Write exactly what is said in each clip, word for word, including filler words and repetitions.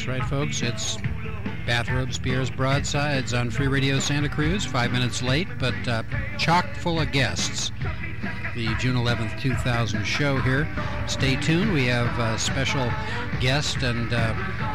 right, folks. It's Bathrobes, Beers, Broadsides on Free Radio Santa Cruz. Five minutes late, but uh, chock full of guests. The June eleventh, two thousand show here. Stay tuned. We have a special guest and uh,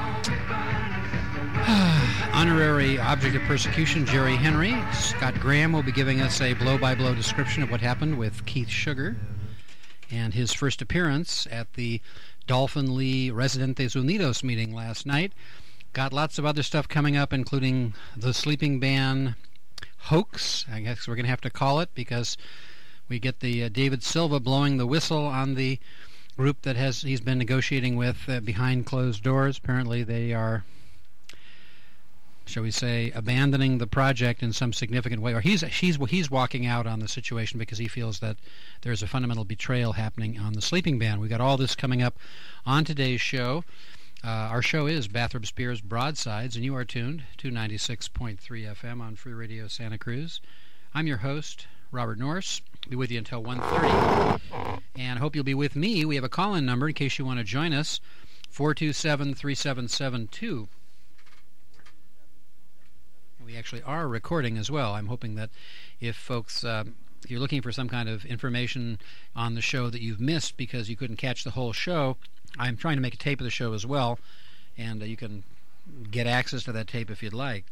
honorary object of persecution, Jerry Henry. Scott Graham will be giving us a blow-by-blow description of what happened with Keith Sugar and his first appearance at the Dolphin Lee Residentes Unidos meeting last night. Got lots of other stuff coming up, including the Sleeping Ban hoax, I guess we're going to have to call it, because we get the uh, David Silva blowing the whistle on the group that has he's been negotiating with uh, behind closed doors. Apparently they are, shall we say, abandoning the project in some significant way, or he's he's he's walking out on the situation because he feels that there's a fundamental betrayal happening on the Sleeping Ban. We got all this coming up on today's show. Uh, our show is Bathrobes, Beers, Broadsides, and you are tuned to ninety-six point three F M on Free Radio Santa Cruz. I'm your host, Robert Norris. I'll be with you until one thirty, and I hope you'll be with me. We have a call-in number in case you want to join us, four two seven, three seven seven two. We actually are recording as well. I'm hoping that if folks, uh, if you're looking for some kind of information on the show that you've missed because you couldn't catch the whole show, I'm trying to make a tape of the show as well, and uh, you can get access to that tape if you'd like.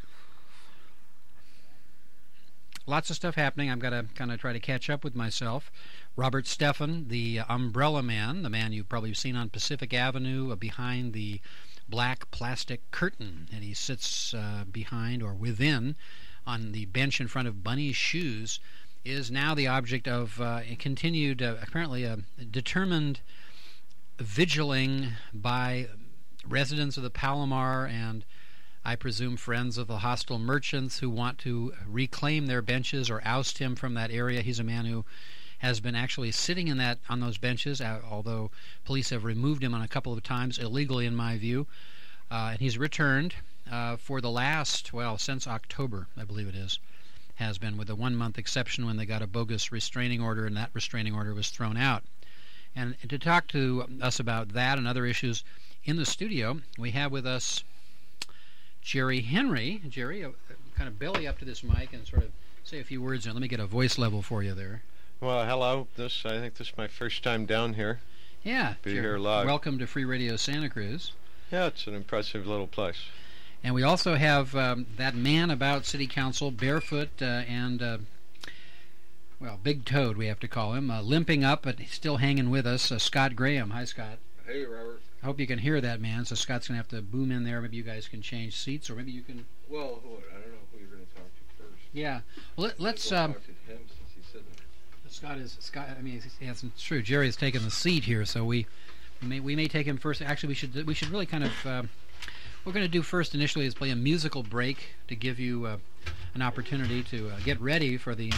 Lots of stuff happening. I've got to kind of try to catch up with myself. Robert Stephan, the uh, Umbrella Man, the man you've probably seen on Pacific Avenue uh, behind the black plastic curtain, and he sits uh, behind or within on the bench in front of Bunny's shoes, is now the object of uh, a continued, uh, apparently a determined vigiling by residents of the Palomar and I presume friends of the hostile merchants who want to reclaim their benches or oust him from that area. He's a man who has been actually sitting in that on those benches, although police have removed him on a couple of times, illegally in my view. Uh, and he's returned uh, for the last, well, since October, I believe it is, has been, with a one-month exception when they got a bogus restraining order, and that restraining order was thrown out. And to talk to us about that and other issues in the studio, we have with us Jerry Henry. Jerry, uh, kind of belly up to this mic and sort of say a few words, and let me get a voice level for you there. Well, hello. This I think this is my first time down here. Yeah. Be Jerry, here live. Welcome to Free Radio Santa Cruz. Yeah, it's an impressive little place. And we also have um, that man about City Council, barefoot uh, and, uh, well, big toed, we have to call him, uh, limping up, but still hanging with us, uh, Scott Graham. Hi, Scott. Hey, Robert. I hope you can hear that, man. So Scott's going to have to boom in there. Maybe you guys can change seats, or maybe you can... Well, hold on. I don't know who you're going to talk to first. Yeah. Well, let, let's... I'll Um, talk to him since he's sitting there. Scott is... Scott. I mean, it's, it's true. Jerry has taken the seat here, so we may we may take him first. Actually, we should we should really kind of... Uh, what we're going to do first initially is play a musical break to give you uh, an opportunity to uh, get ready for the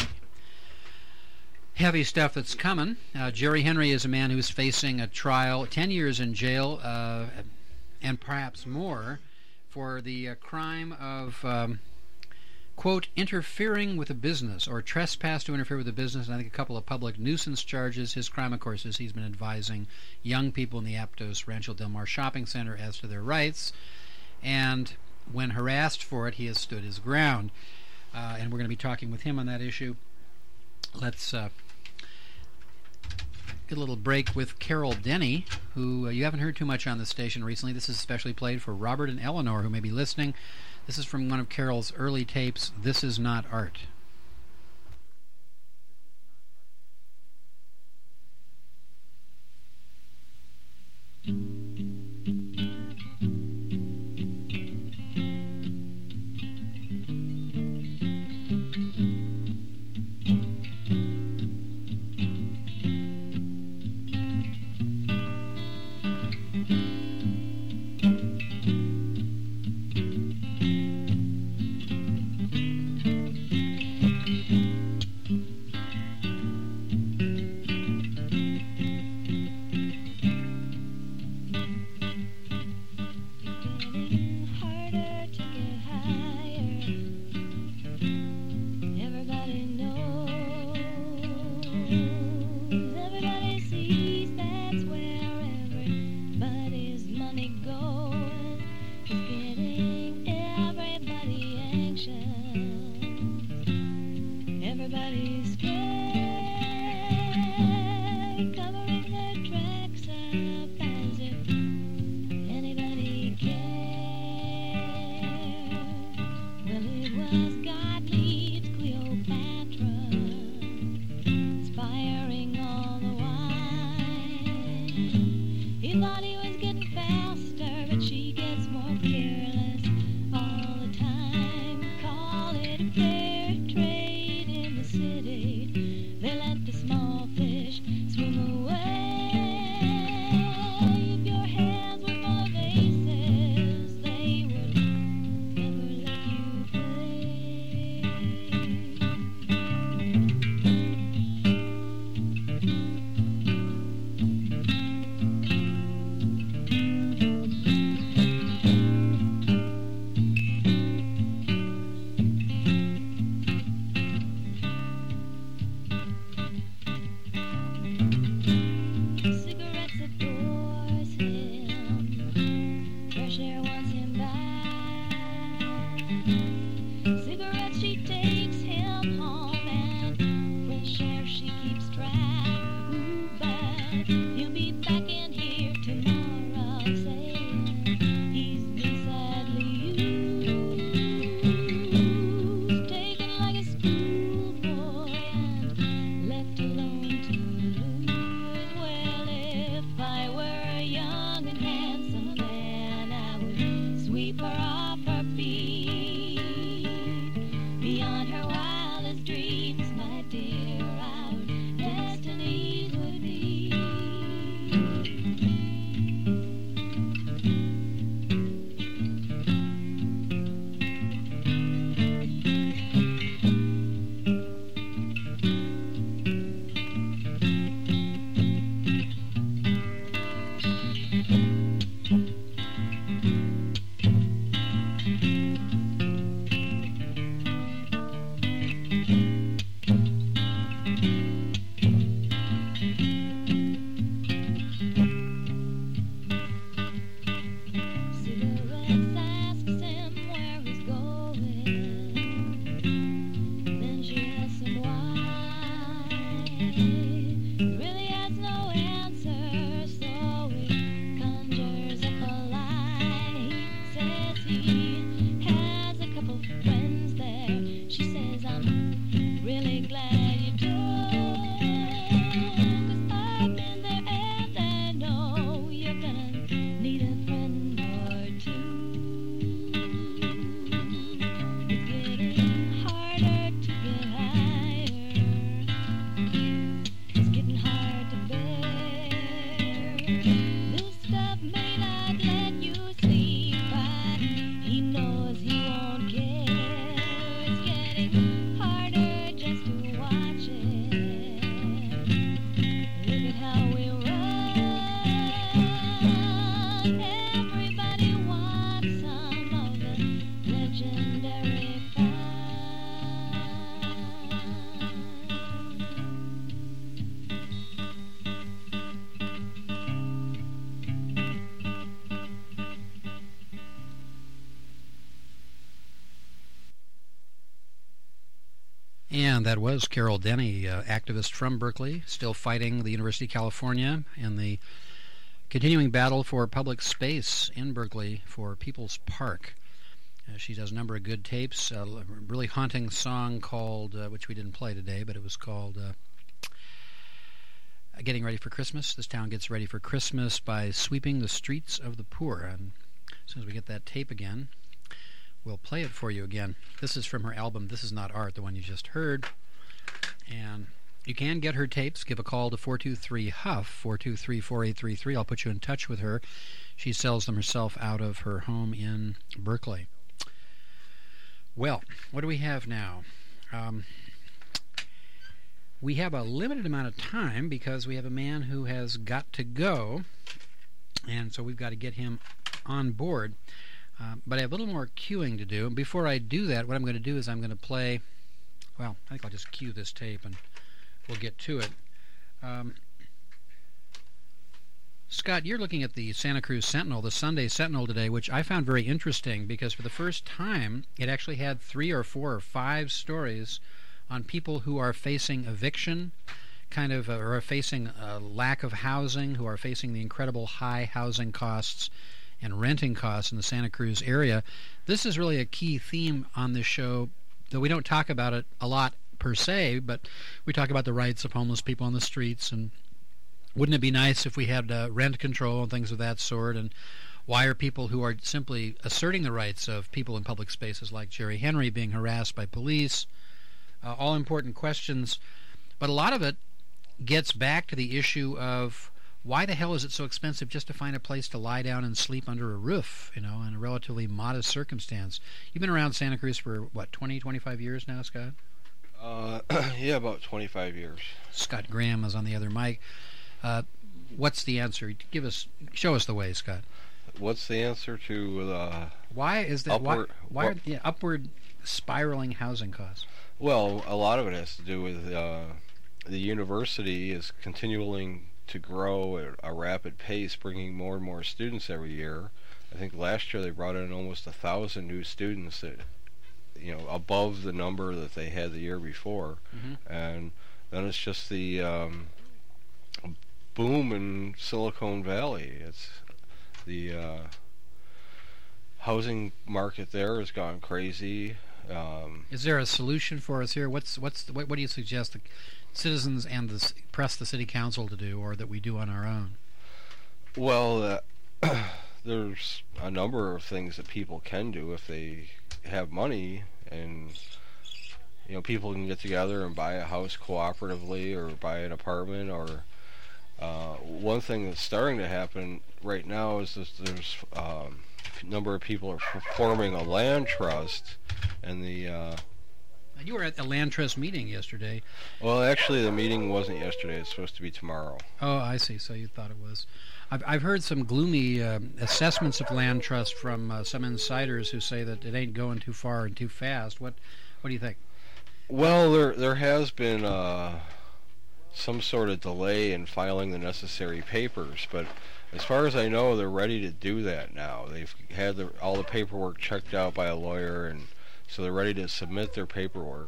heavy stuff that's coming. Uh, Jerry Henry is a man who's facing a trial, ten years in jail, uh, and perhaps more, for the uh, crime of, um, quote, interfering with a business, or trespass to interfere with a business, and I think a couple of public nuisance charges. His crime, of course, is he's been advising young people in the Aptos Rancho Del Mar shopping center as to their rights, and when harassed for it, he has stood his ground. Uh, and we're going to be talking with him on that issue. Let's uh, get a little break with Carol Denny, who uh, you haven't heard too much on the station recently. This is especially played for Robert and Eleanor, who may be listening. This is from one of Carol's early tapes, This Is Not Art. Cigarettes she takes him home, and fresh air she keeps track. Ooh, but he'll be back in here tomorrow, saying he's been sadly used, taken like a schoolboy and left alone to lose. Well, if I were a young and handsome man, I would sweep her off her feet. Beyond her wildest dreams, my dear, our destinies would be. Cigarettes asks him where he's going. Then she asks him why. He really has no answer, so he conjures up a lie. He says he has a couple friends there. She says, I'm really glad you do, 'cause I've been there and I know you're gonna need a friend or two. It's getting harder to get higher. It's getting hard to bear. This stuff may not let you sleep, but he knows he won't care. It's getting harder just to watch it. Look at how we run. Everybody wants some of the legendary fun. And that was Carol Denny, uh, activist from Berkeley, still fighting the University of California in the continuing battle for public space in Berkeley for People's Park. Uh, she does a number of good tapes, a really haunting song called, uh, which we didn't play today, but it was called uh, Getting Ready for Christmas. This town gets ready for Christmas by sweeping the streets of the poor. And as soon as we get that tape again, we'll play it for you again. This is from her album This Is Not Art, the one you just heard. And you can get her tapes. Give a call to four two three Huff, four two three, four eight three three. I'll put you in touch with her. She sells them herself out of her home in Berkeley. Well, what do we have now? Um, we have a limited amount of time because we have a man who has got to go, and so we've got to get him on board. Uh, but I have a little more queuing to do. And before I do that, what I'm going to do is I'm going to play, well, I think I'll just cue this tape and we'll get to it. Um, Scott, you're looking at the Santa Cruz Sentinel, the Sunday Sentinel today, which I found very interesting because for the first time it actually had three or four or five stories on people who are facing eviction, kind of, uh, or are facing a lack of housing, who are facing the incredible high housing costs and renting costs in the Santa Cruz area. This is really a key theme on this show, though we don't talk about it a lot per se, but we talk about the rights of homeless people on the streets, and wouldn't it be nice if we had uh, rent control and things of that sort, and why are people who are simply asserting the rights of people in public spaces like Jerry Henry being harassed by police? Uh, all important questions, but a lot of it gets back to the issue of why the hell is it so expensive just to find a place to lie down and sleep under a roof, you know, in a relatively modest circumstance? You've been around Santa Cruz for, what, twenty, twenty-five years now, Scott? Uh, yeah, about twenty-five years. Scott Graham is on the other mic. Uh, what's the answer? Give us, show us the way, Scott. What's the answer to the Why is that? upward, why, why are well, yeah, upward spiraling housing costs? well, a lot of it has to do with uh, the university is continuing to grow at a rapid pace, bringing more and more students every year. I think last year they brought in almost a thousand new students that you know, above the number that they had the year before, Mhm. and then it's just the um, boom in Silicon Valley. It's the uh, housing market there has gone crazy. Um, Is there a solution for us here? What's what's what, what do you suggest the citizens and the s- press the city council to do, or that we do on our own? well, uh, there's a number of things that people can do if they have money, and you know, people can get together and buy a house cooperatively or buy an apartment. Or uh, one thing that's starting to happen right now is that there's um, a number of people are forming a land trust, and the uh, You were at a land trust meeting yesterday. well, actually, the meeting wasn't yesterday. It's supposed to be tomorrow. Oh, I see. So you thought it was. I've I've heard some gloomy uh, assessments of land trust from uh, some insiders who say that it ain't going too far and too fast. What what do you think? Well, there there has been uh, some sort of delay in filing the necessary papers, but as far as I know, they're ready to do that now. They've had the, all the paperwork checked out by a lawyer, and so they're ready to submit their paperwork.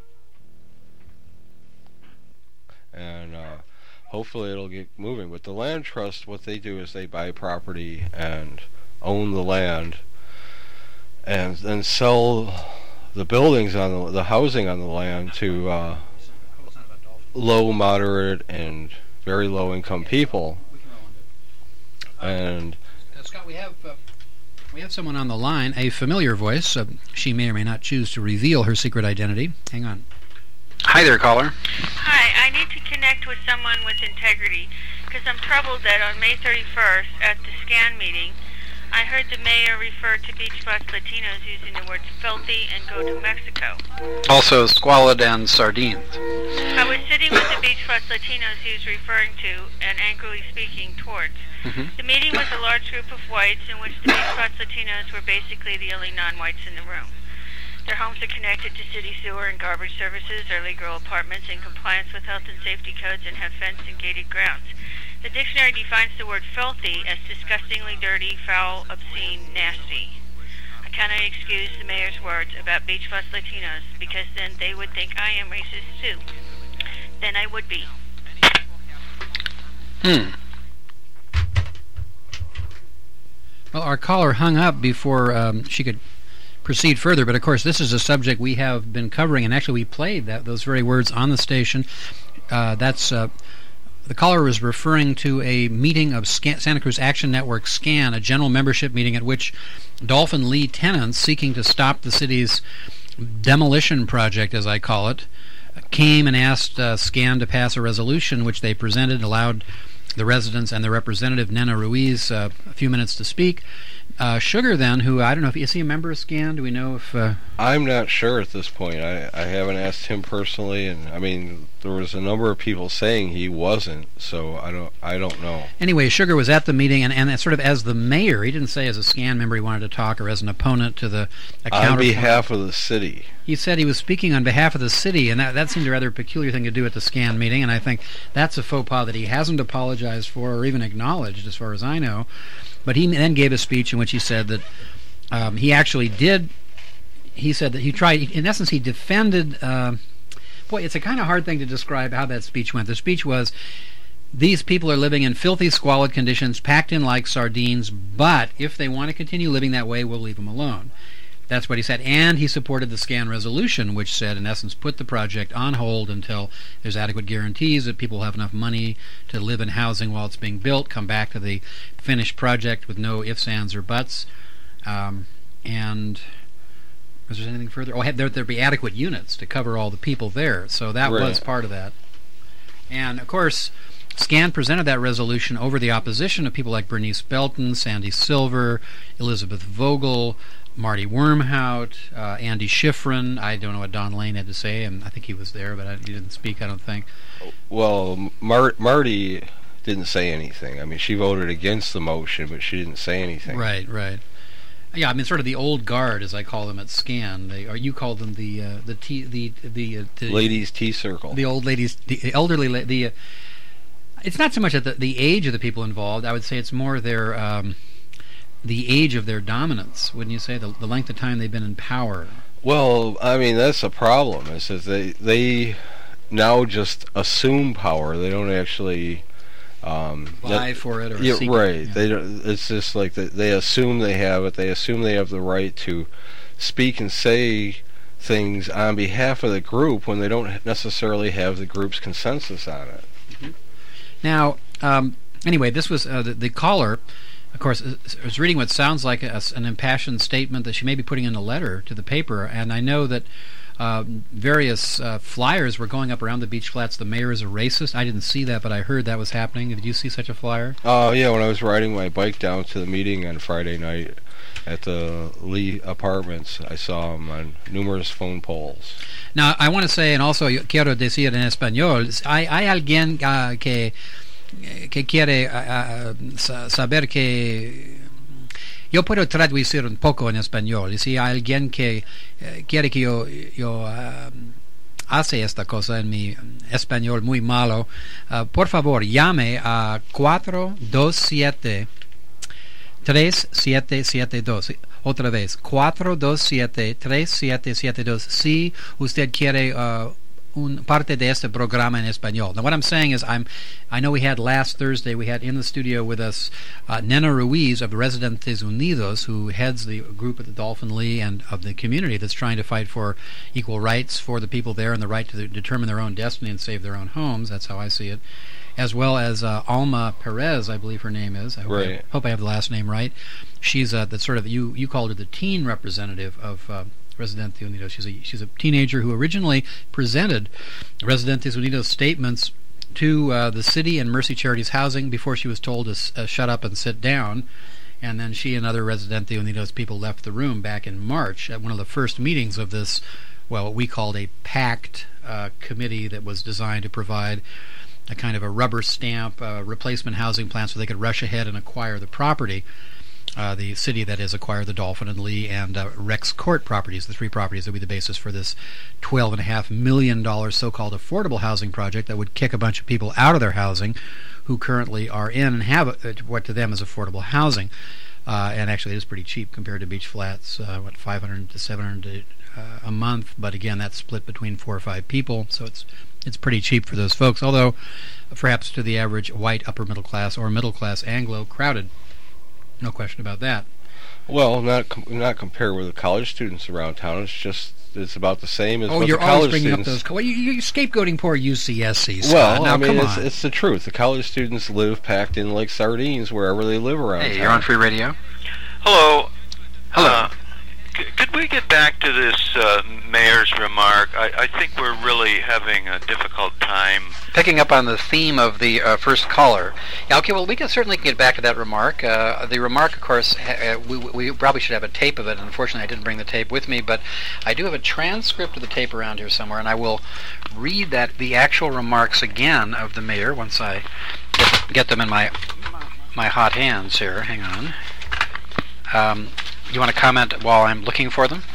And uh, hopefully it'll get moving. With the land trust, what they do is they buy property and own the land, and then sell the buildings on the, the housing on the land to uh, low, moderate, and very low income people. And Uh, Scott, we have uh, we have someone on the line, a familiar voice. Uh, she may or may not choose to reveal her secret identity. Hang on. Hi there, caller. Hi, I need to connect with someone with integrity because I'm troubled that on May thirty-first at the SCAN meeting, I heard the mayor refer to Beach Bus Latinos using the words filthy and go to Mexico. Also, squalid and sardines. I was sitting with the Beach Bus Latinos he was referring to and angrily speaking towards. Mhm. The meeting was a large group of whites in which the Beach Bus Latinos were basically the only non-whites in the room. Their homes are connected to city sewer and garbage services, are legal apartments in compliance with health and safety codes, and have fenced and gated grounds. The dictionary defines the word filthy as disgustingly dirty, foul, obscene, nasty. I cannot excuse the mayor's words about Beach Bus Latinos because then they would think I am racist too. Then I would be. Hmm. Well, our caller hung up before um, she could proceed further, but of course this is a subject we have been covering, and actually we played that those very words on the station. Uh, that's uh, the caller was referring to a meeting of Scan- Santa Cruz Action Network SCAN, a general membership meeting at which Dolphin Lee tenants seeking to stop the city's demolition project, as I call it, came and asked uh, SCAN to pass a resolution which they presented, allowed the residents and the representative, Nena Ruiz, uh, a few minutes to speak. Uh, Sugar, then, who, I don't know, if is he a member of SCAN? Do we know if... Uh, I'm not sure at this point. I, I haven't asked him personally, and I mean, there was a number of people saying he wasn't, so I don't I don't know. Anyway, Sugar was at the meeting, and, and sort of as the mayor, he didn't say as a SCAN member he wanted to talk, or as an opponent to the... A On counterpoint. behalf of the city. He said he was speaking on behalf of the city, and that, that seemed a rather peculiar thing to do at the SCAN meeting, and I think that's a faux pas that he hasn't apologized for or even acknowledged, as far as I know. But he then gave a speech in which he said that um, he actually did, he said that he tried, in essence, he defended, uh, boy, it's a kind of hard thing to describe how that speech went. The speech was, these people are living in filthy, squalid conditions, packed in like sardines, but if they want to continue living that way, we'll leave them alone. That's what he said. And he supported the SCAN resolution, which said, in essence, put the project on hold until there's adequate guarantees that people have enough money to live in housing while it's being built, come back to the finished project with no ifs, ands, or buts. Um, and was there anything further? Oh, had there there be adequate units to cover all the people there. So that Right. was part of that. And, of course, SCAN presented that resolution over the opposition of people like Bernice Belton, Sandy Silver, Elizabeth Vogel, Marty Wormhout, uh, Andy Schifrin. I don't know what Don Lane had to say, and I think he was there, but I, he didn't speak, I don't think. Well, Mar- Marty didn't say anything. I mean, she voted against the motion, but she didn't say anything. Right, right. Yeah, I mean, sort of the old guard, as I call them at SCAN. They, or you call them the uh, the tea, the the, uh, the Ladies' Tea Circle. the old ladies, the elderly, la- the. Uh, it's not so much at the, the age of the people involved. I would say it's more their um, the age of their dominance. Wouldn't you say the the length of time they've been in power? Well, I mean that's a problem. Is that they they now just assume power. They don't actually um, Vie that- for it or yeah, seek it. right. Yeah. They don't, it's just like they, they assume they have it. They assume they have the right to speak and say things on behalf of the group when they don't necessarily have the group's consensus on it. Now, um, anyway, this was uh, the, the caller. Of course, is- is reading what sounds like a, an impassioned statement that she may be putting in a letter to the paper, and I know that uh, various uh, flyers were going up around the beach flats. The mayor is a racist. I didn't see that, but I heard that was happening. Did you see such a flyer? Oh yeah, when I was riding my bike down to the meeting on Friday night at the Lee Apartments, I saw them on numerous phone poles. Now, I want to say, and also yo quiero decir en español, hay, hay alguien uh, que, que quiere uh, uh, sa- saber que yo puedo traducir un poco en español. Y si hay alguien que eh, quiere que yo, yo uh, hace esta cosa en mi español muy malo, uh, por favor, llame a cuatro dos siete tres siete siete dos. Otra vez, cuatro dos siete tres siete siete dos si usted quiere uh, un parte de este programa en español. Now what I'm saying is I'm I know we had last Thursday, we had in the studio with us uh, Nena Ruiz of Residentes Unidos, who heads the group at the Dolphin Lee and of the community that's trying to fight for equal rights for the people there and the right to determine their own destiny and save their own homes. That's how I see it. As well as uh, Alma Perez, I believe her name is. I hope, Right. I, hope I have the last name right. She's uh, the sort of you you called her the teen representative of uh, Residentes Unidos. She's a she's a teenager who originally presented Residentes Unidos statements to uh, the city and Mercy Charities Housing before she was told to s- uh, shut up and sit down. And then she and other Residentes Unidos people left the room back in March at one of the first meetings of this, well, what we called a PACT uh, committee that was designed to provide a kind of a rubber stamp uh, replacement housing plan so they could rush ahead and acquire the property. Uh, the city that has acquired the Dolphin and Lee and uh, Rex Court properties, the three properties that would be the basis for this twelve point five million dollars so-called affordable housing project that would kick a bunch of people out of their housing who currently are in and have uh, what to them is affordable housing. Uh, and actually it is pretty cheap compared to beach flats, uh, what, five hundred to seven hundred uh, a month. But again, that's split between four or five people, so it's it's pretty cheap for those folks, although perhaps to the average white upper middle class or middle class Anglo, crowded. No question about that. Well, not com- not compared with the college students around town. It's just it's about the same as Oh, what you're the always college bringing students. up those. co- Well, you, you're scapegoating poor U C S C. Scott. Well, now I mean, come it's on. it's the truth. The college students live packed in like sardines wherever they live around Hey, town. you're on free radio. Hello. Hello. Uh, c- could we get back to this uh, mayor's remark? I, I think we're really having a difficult time. Picking up on the theme of the uh, first caller. Yeah, okay, well, we can certainly get back to that remark. Uh, the remark, of course, ha- uh, we, we probably should have a tape of it. Unfortunately, I didn't bring the tape with me, but I do have a transcript of the tape around here somewhere, and I will read that the actual remarks again of the mayor once I get, get them in my my hot hands here. Hang on. Um, you want to comment while I'm looking for them?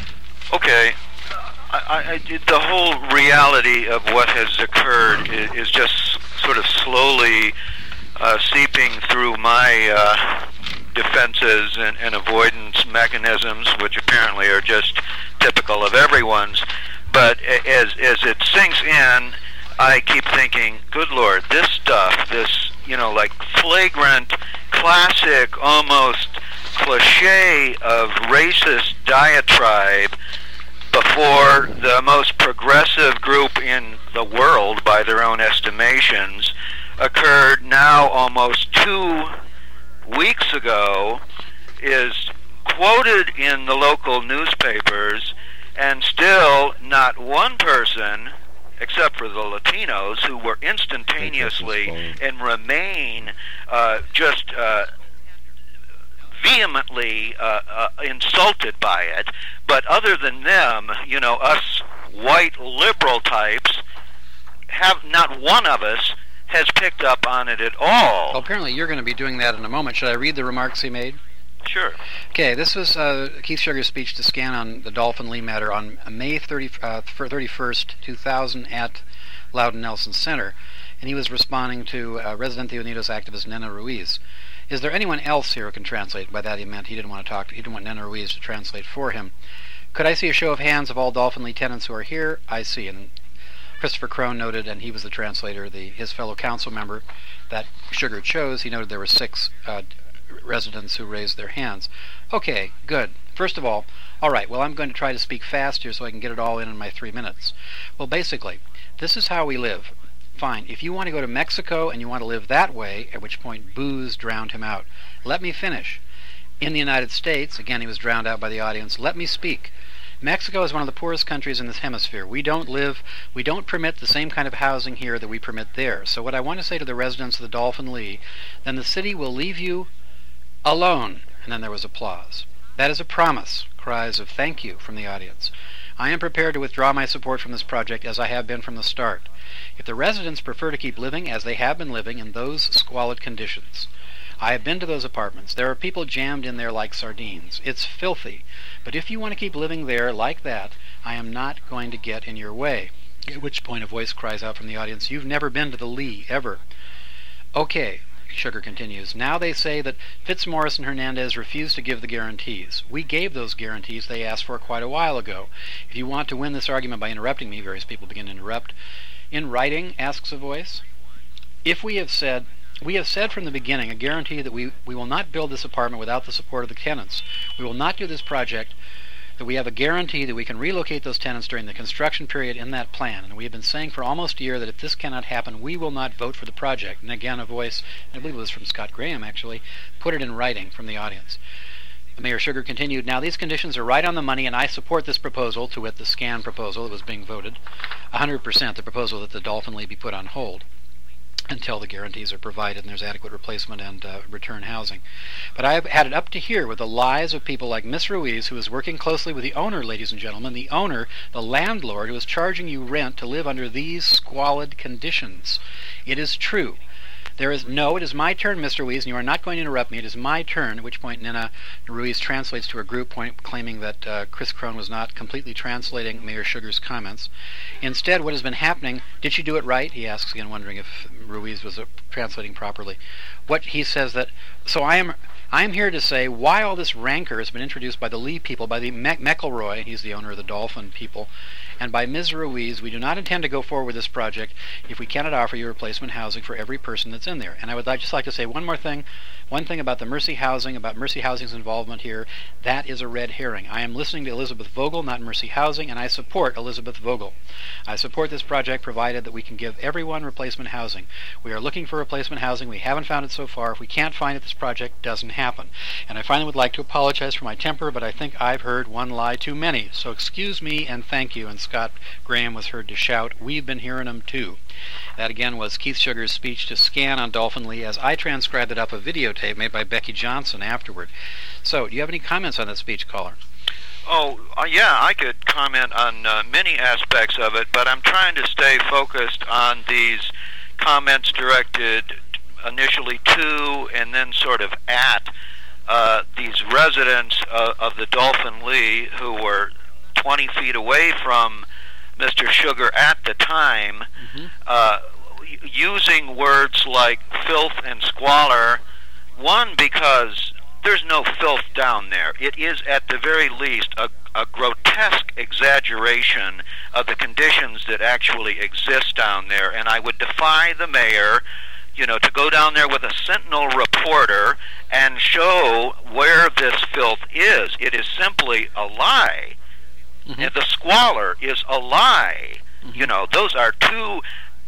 Okay. I, I, I, the whole reality of what has occurred is, is just sort of slowly uh, seeping through my uh, defenses and, and avoidance mechanisms, which apparently are just typical of everyone's. But a- as as it sinks in, I keep thinking, good Lord, this stuff, this, you know, like flagrant, classic, almost cliche of racist diatribe before the most progressive group in the world, by their own estimations, occurred now almost two weeks ago, is quoted in the local newspapers, and still not one person, except for the Latinos, who were instantaneously and remain uh, just uh, vehemently uh, uh, insulted by it. But other than them, you know, us white liberal types, have not one of us has picked up on it at all. Well, apparently you're going to be doing that in a moment. Should I read the remarks he made? Sure. Okay, this was uh, Keith Sugar's speech to Scan on the Dolphin Lee matter on May thirtieth, uh, thirty-first, two thousand at Loudon Nelson Center, and he was responding to uh, Residentes Unidos activist Nena Ruiz. Is there anyone else here who can translate? By that he meant he didn't want to talk to, he didn't want Nena Ruiz to translate for him. Could I see a show of hands of all Dolphin Lee tenants who are here? I see. And Christopher Crone noted, and he was the translator, the his fellow council member that Sugar chose, he noted there were six uh, residents who raised their hands. Okay, good. First of all, all right, well, I'm going to try to speak fast here so I can get it all in in my three minutes. Well, basically, this is how we live. Fine. If you want to go to Mexico and you want to live that way, at which point booze drowned him out. Let me finish. In the United States, again, he was drowned out by the audience. Let me speak. Mexico is one of the poorest countries in this hemisphere. We don't live, we don't permit the same kind of housing here that we permit there. So what I want to say to the residents of the Dolphin Lee, then the city will leave you alone. And then there was applause. That is a promise. Cries of thank you from the audience. I am prepared to withdraw my support from this project as I have been from the start. If the residents prefer to keep living as they have been living in those squalid conditions. I have been to those apartments. There are people jammed in there like sardines. It's filthy. But if you want to keep living there like that, I am not going to get in your way. At which point a voice cries out from the audience, you've never been to the Lee, ever. Okay, Sugar continues. Now they say that Fitzmaurice and Hernandez refused to give the guarantees. We gave those guarantees they asked for quite a while ago. If you want to win this argument by interrupting me, various people begin to interrupt. In writing, asks a voice, if we have said... We have said from the beginning a guarantee that we, we will not build this apartment without the support of the tenants. We will not do this project, that we have a guarantee that we can relocate those tenants during the construction period in that plan. And we have been saying for almost a year that if this cannot happen, we will not vote for the project. And again, a voice, I believe it was from Scott Graham actually, put it in writing from the audience. Mayor Sugar continued, now these conditions are right on the money and I support this proposal, to wit the scan proposal that was being voted, one hundred percent the proposal that the Dolphin Lee be put on hold until the guarantees are provided and there's adequate replacement and uh, return housing. But I have had it up to here with the lies of people like Miss Ruiz, who is working closely with the owner, ladies and gentlemen, the owner, the landlord, who is charging you rent to live under these squalid conditions. It is true. There is, no, it is my turn, Mister Ruiz, and you are not going to interrupt me. It is my turn, at which point Nina Ruiz translates to a group point claiming that uh, Chris Crone was not completely translating Mayor Sugar's comments. Instead, what has been happening, did she do it right? He asks again, wondering if Ruiz was uh, translating properly. What he says that, so I am... I am here to say why all this rancor has been introduced by the Lee people, by the Me- McElroy, he's the owner of the Dolphin people, and by Miz Ruiz. We do not intend to go forward with this project if we cannot offer you replacement housing for every person that's in there. And I would like, just like to say one more thing, one thing about the Mercy Housing, about Mercy Housing's involvement here. That is a red herring. I am listening to Elizabeth Vogel, not Mercy Housing, and I support Elizabeth Vogel. I support this project provided that we can give everyone replacement housing. We are looking for replacement housing. We haven't found it so far. If we can't find it, this project doesn't happen. And I finally would like to apologize for my temper, but I think I've heard one lie too many. So excuse me and thank you. And Scott Graham was heard to shout, we've been hearing them too. That again was Keith Sugar's speech to Scan on Dolphin Lee as I transcribed it off a videotape made by Becky Johnson afterward. So, do you have any comments on that speech, caller? Oh, uh, yeah, I could comment on uh, many aspects of it, but I'm trying to stay focused on these comments directed initially to and then sort of at uh, these residents uh, of the Dolphin Lee who were twenty feet away from Mister Sugar at the time, mm-hmm. uh, using words like filth and squalor, one, because there's no filth down there. It is, at the very least, a, a grotesque exaggeration of the conditions that actually exist down there, and I would defy the mayor, you know, to go down there with a Sentinel reporter and show where this filth is. It is simply a lie. Mm-hmm. And the squalor is a lie. Mm-hmm. You know, those are two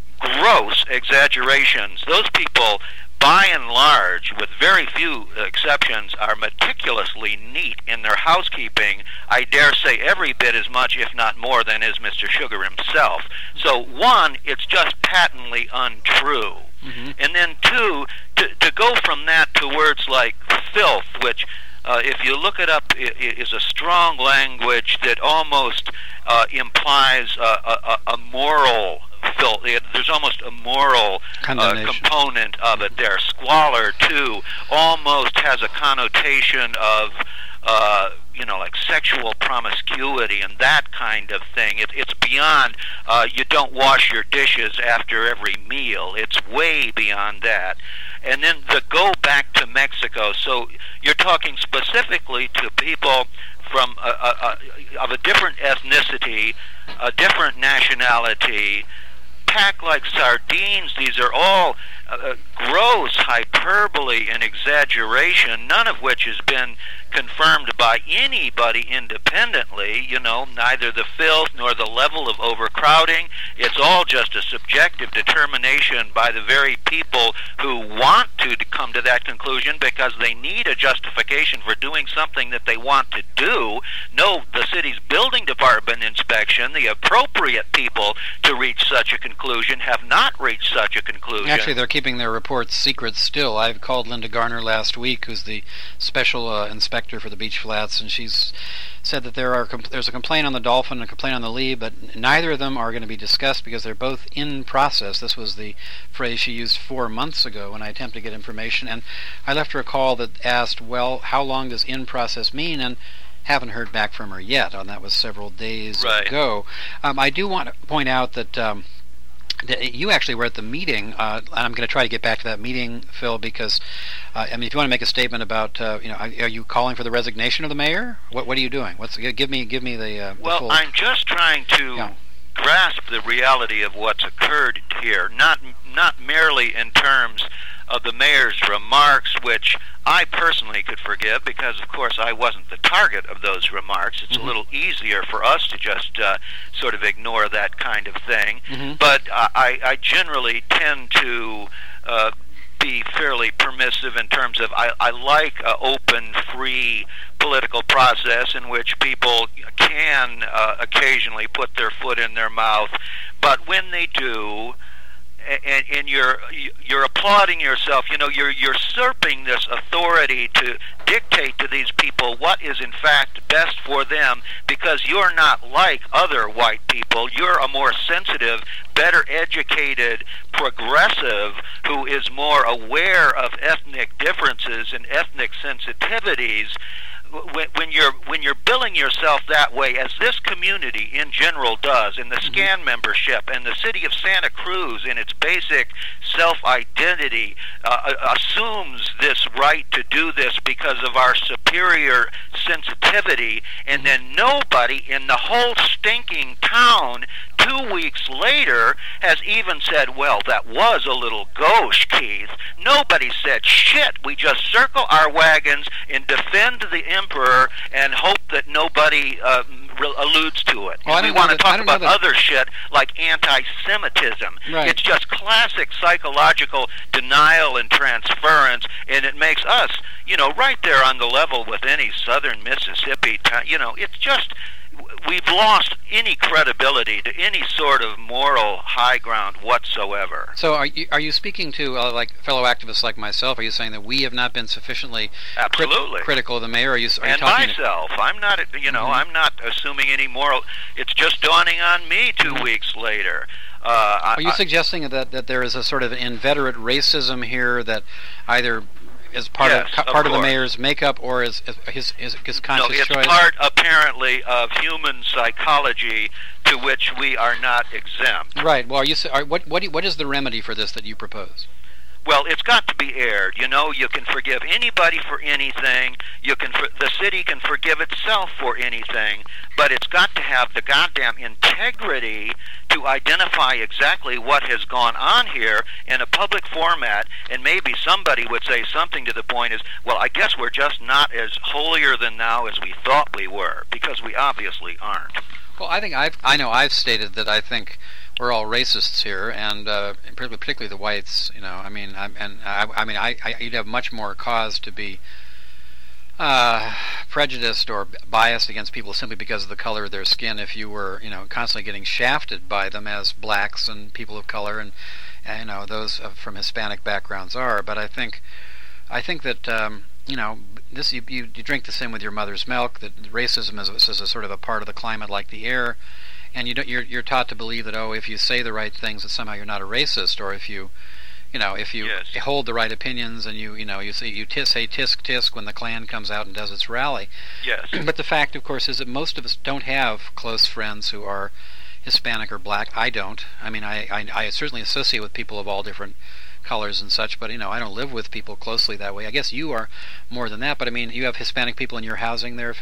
gross exaggerations. Those people, by and large, with very few exceptions, are meticulously neat in their housekeeping. I dare say every bit as much, if not more, than is Mister Sugar himself. So, one, it's just patently untrue. Mm-hmm. And then, two, to, to go from that to words like filth, which... Uh, if you look it up, it, it is a strong language that almost uh, implies uh, a, a moral filth. There's almost a moral uh, component of it there. Squalor, too, almost has a connotation of, uh, you know, like sexual promiscuity and that kind of thing. It, it's beyond, uh, you don't wash your dishes after every meal. It's way beyond that. And then the go back to Mexico. So you're talking specifically to people from a, a, a, of a different ethnicity, a different nationality, packed like sardines. These are all uh, gross hyperbole and exaggeration, none of which has been confirmed by anybody independently, you know, neither the filth nor the level of overcrowding. It's all just a subjective determination by the very people who want to come to that conclusion because they need a justification for doing something that they want to do. No, the city's building department inspection, the appropriate people to reach such a conclusion have not reached such a conclusion. Actually, they're keeping their reports secret still. I've called Linda Garner last week, who's the special uh, inspector for the Beach Flats, and she's said that there are compl- there's a complaint on the Dolphin and a complaint on the Lee, but neither of them are going to be discussed because they're both in process. This was the phrase she used four months ago when I attempted to get information, and I left her a call that asked, well, how long does in process mean? And haven't heard back from her yet, and that was several days right. ago. Um, I do want to point out that um, you actually were at the meeting, uh, and I'm going to try to get back to that meeting, Phil, because uh, I mean, if you want to make a statement about, uh, you know, are, are you calling for the resignation of the mayor? What What are you doing? What's give me give me the uh, well? The full, I'm just trying to yeah. grasp the reality of what's occurred here, not not merely in terms of the mayor's remarks, which I personally could forgive because, of course, I wasn't the target of those remarks. It's mm-hmm. a little easier for us to just uh, sort of ignore that kind of thing. Mm-hmm. But uh, I, I generally tend to uh, be fairly permissive in terms of I, I like an open, free political process in which people can uh, occasionally put their foot in their mouth. But when they do, And, and you're you're applauding yourself. You know, you're usurping this authority to dictate to these people what is in fact best for them because you're not like other white people. You're a more sensitive, better educated, progressive who is more aware of ethnic differences and ethnic sensitivities. When, when you're when you're billing yourself that way, as this community in general does, and the mm-hmm. SCAN membership, and the city of Santa Cruz in its basic self-identity uh, assumes this right to do this because of our superior sensitivity, and then nobody in the whole stinking town two weeks later has even said, well, that was a little gauche, Keith. Nobody said, shit, we just circle our wagons and defend the emperor and hope that nobody uh, re- alludes to it. Well, and we want to that, talk about that. other shit like anti-Semitism. Right. It's just classic psychological denial and transference, and it makes us, you know, right there on the level with any southern Mississippi town. You know, it's just... we've lost any credibility to any sort of moral high ground whatsoever. So are you, are you speaking to uh, like fellow activists like myself? Are you saying that we have not been sufficiently Absolutely. Crit- critical of the mayor? Are you, are and you talking myself. To... I'm not, you know, mm-hmm. I'm not assuming any moral... It's just dawning on me two mm-hmm. weeks later. Uh, are you I, suggesting that, that there is a sort of inveterate racism here that either... is part yes, of part of, of the mayor's makeup, or is, is his his his conscious no, it's choice? part apparently of human psychology to which we are not exempt. Right. Well, are you are, what what do you, what is the remedy for this that you propose? Well, it's got to be aired. You know, you can forgive anybody for anything. You can, the city can forgive itself for anything, but it's got to have the goddamn integrity to identify exactly what has gone on here in a public format. And maybe somebody would say something to the point is, well, I guess we're just not as holier than thou as we thought we were, because we obviously aren't. Well, I think I've I know I've stated that I think we're all racists here, and uh, particularly the whites. You know, I mean, I, and I, I mean, I, I, you'd have much more cause to be uh, prejudiced or biased against people simply because of the color of their skin if you were, you know, constantly getting shafted by them as blacks and people of color, and, and you know, those from Hispanic backgrounds are. But I think, I think that. Um, You know, this you, you you drink the same with your mother's milk. That racism is, is a sort of a part of the climate, like the air, and you don't, you're you're taught to believe that oh, if you say the right things, that somehow you're not a racist, or if you, you know, if you yes. hold the right opinions and you you know you say you tis, say tisk tisk when the Klan comes out and does its rally. Yes. But the fact, of course, is that most of us don't have close friends who are Hispanic or black. I don't. I mean, I I, I certainly associate with people of all different colors and such, but you know, I don't live with people closely that way. I guess you are more than that, but I mean, you have Hispanic people in your housing there, Phil?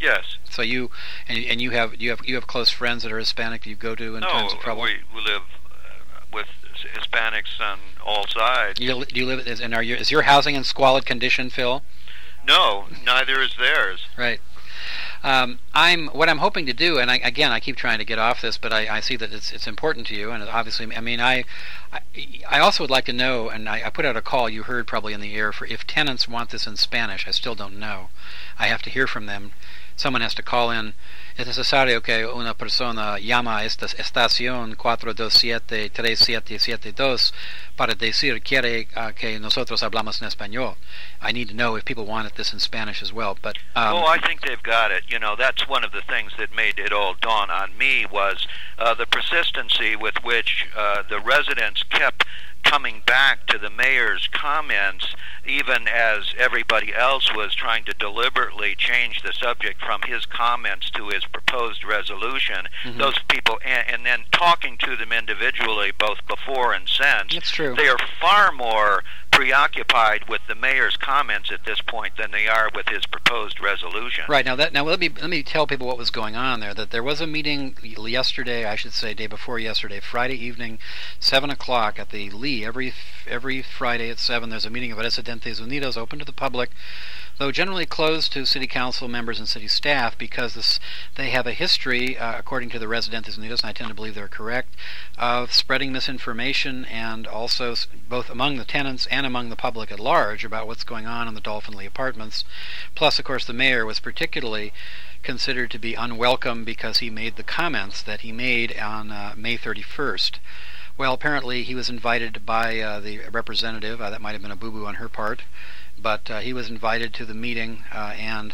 Yes. So you and and you have you have you have close friends that are Hispanic that you go to in no, times of trouble. we we live uh, with Hispanics on all sides. You, do you live is, and are you, is your housing in squalid condition, Phil? No, neither is theirs. Right. Um, I'm what I'm hoping to do, and I, again, I keep trying to get off this, but I, I see that it's it's important to you, and obviously, I mean, I I, I also would like to know, and I, I put out a call you heard probably in the air for if tenants want this in Spanish. I still don't know. I have to hear from them. Someone has to call in. Es necesario que una persona llama a esta estación cuatro dos siete tres siete siete dos para decir quiere uh, que nosotros hablamos en español. I need to know if people wanted this in Spanish as well. But um, oh, I think they've got it. You know, that's one of the things that made it all dawn on me was uh, the persistency with which uh, the residents kept coming back to the mayor's comments, even as everybody else was trying to deliberately change the subject from his comments to his proposed resolution. Mm-hmm. Those people, and, and then talking to them individually, both before and since, that's true. They are far more preoccupied with the mayor's comments at this point than they are with his proposed resolution. Right. Now that now let me let me tell people what was going on there. That there was a meeting yesterday, I should say, day before yesterday, Friday evening, seven o'clock at the Lee. Every every Friday at seven, there's a meeting of Residentes Unidos, open to the public, though generally closed to city council members and city staff, because this, they have a history, uh, according to the Residentes Unidos, and I tend to believe they're correct, of spreading misinformation, and also both among the tenants and among the public at large about what's going on in the Dolphin Lee apartments. Plus, of course, the mayor was particularly considered to be unwelcome because he made the comments that he made on uh, May thirty-first. Well, apparently he was invited by uh, the representative. Uh, that might have been a boo-boo on her part. But uh, he was invited to the meeting, uh, and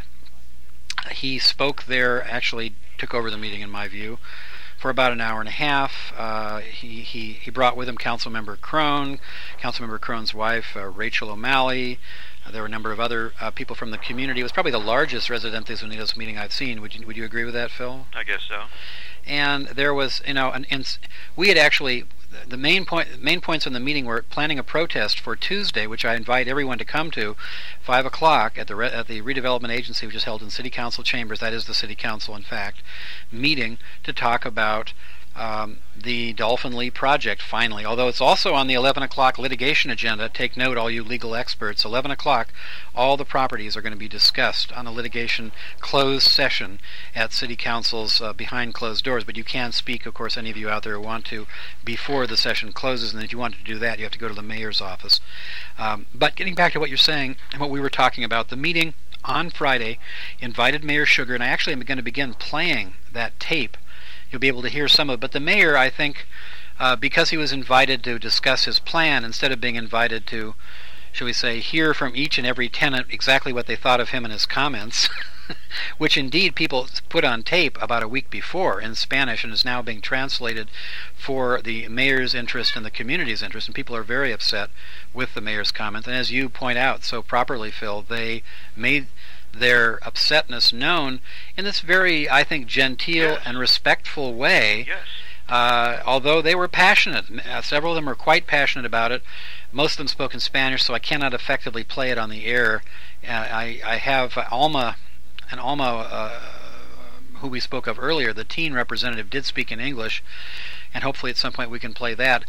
he spoke there, actually took over the meeting in my view, for about an hour and a half. Uh, he, he, he brought with him Councilmember Crone, Councilmember Crone's wife, uh, Rachel O'Malley. Uh, there were a number of other uh, people from the community. It was probably the largest Residentes Unidos meeting I've seen. Would you, would you agree with that, Phil? I guess so. And there was, you know, an, and we had actually... The main point, main points in the meeting were planning a protest for Tuesday, which I invite everyone to come to, five o'clock at the re, at the redevelopment agency, which is held in City Council chambers. That is the City Council, in fact, meeting to talk about um, the Dolphin Lee project. Finally, although it's also on the eleven o'clock litigation agenda. Take note, all you legal experts. eleven o'clock, all the properties are going to be discussed on a litigation closed session at City Council's uh, behind closed doors. But you can speak, of course, any of you out there who want to, before the session closes. And if you want to do that, you have to go to the mayor's office. Um, but getting back to what you're saying and what we were talking about, the meeting on Friday invited Mayor Sugar, and I actually am going to begin playing that tape. You'll be able to hear some of it. But the mayor, I think, uh, because he was invited to discuss his plan, instead of being invited to, shall we say, hear from each and every tenant exactly what they thought of him and his comments, which indeed people put on tape about a week before in Spanish and is now being translated for the mayor's interest and the community's interest, and people are very upset with the mayor's comments. And as you point out so properly, Phil, they made their upsetness known in this very, I think, genteel yes. and respectful way. Yes. Uh, although they were passionate. Uh, several of them were quite passionate about it. Most of them spoke in Spanish, so I cannot effectively play it on the air. Uh, I, I have uh, Alma, and Alma, uh, who we spoke of earlier, the teen representative, did speak in English, and hopefully at some point we can play that.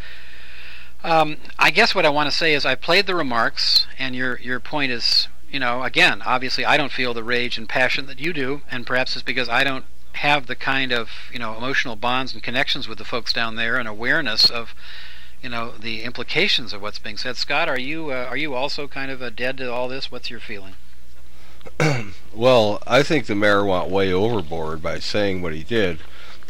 Um, I guess what I want to say is I played the remarks, and your your point is, you know, again, obviously I don't feel the rage and passion that you do, and perhaps it's because I don't have the kind of, you know, emotional bonds and connections with the folks down there and awareness of, you know, the implications of what's being said. Scott, are you uh, are you also kind of uh, dead to all this? What's your feeling? Well, I think the mayor went way overboard by saying what he did.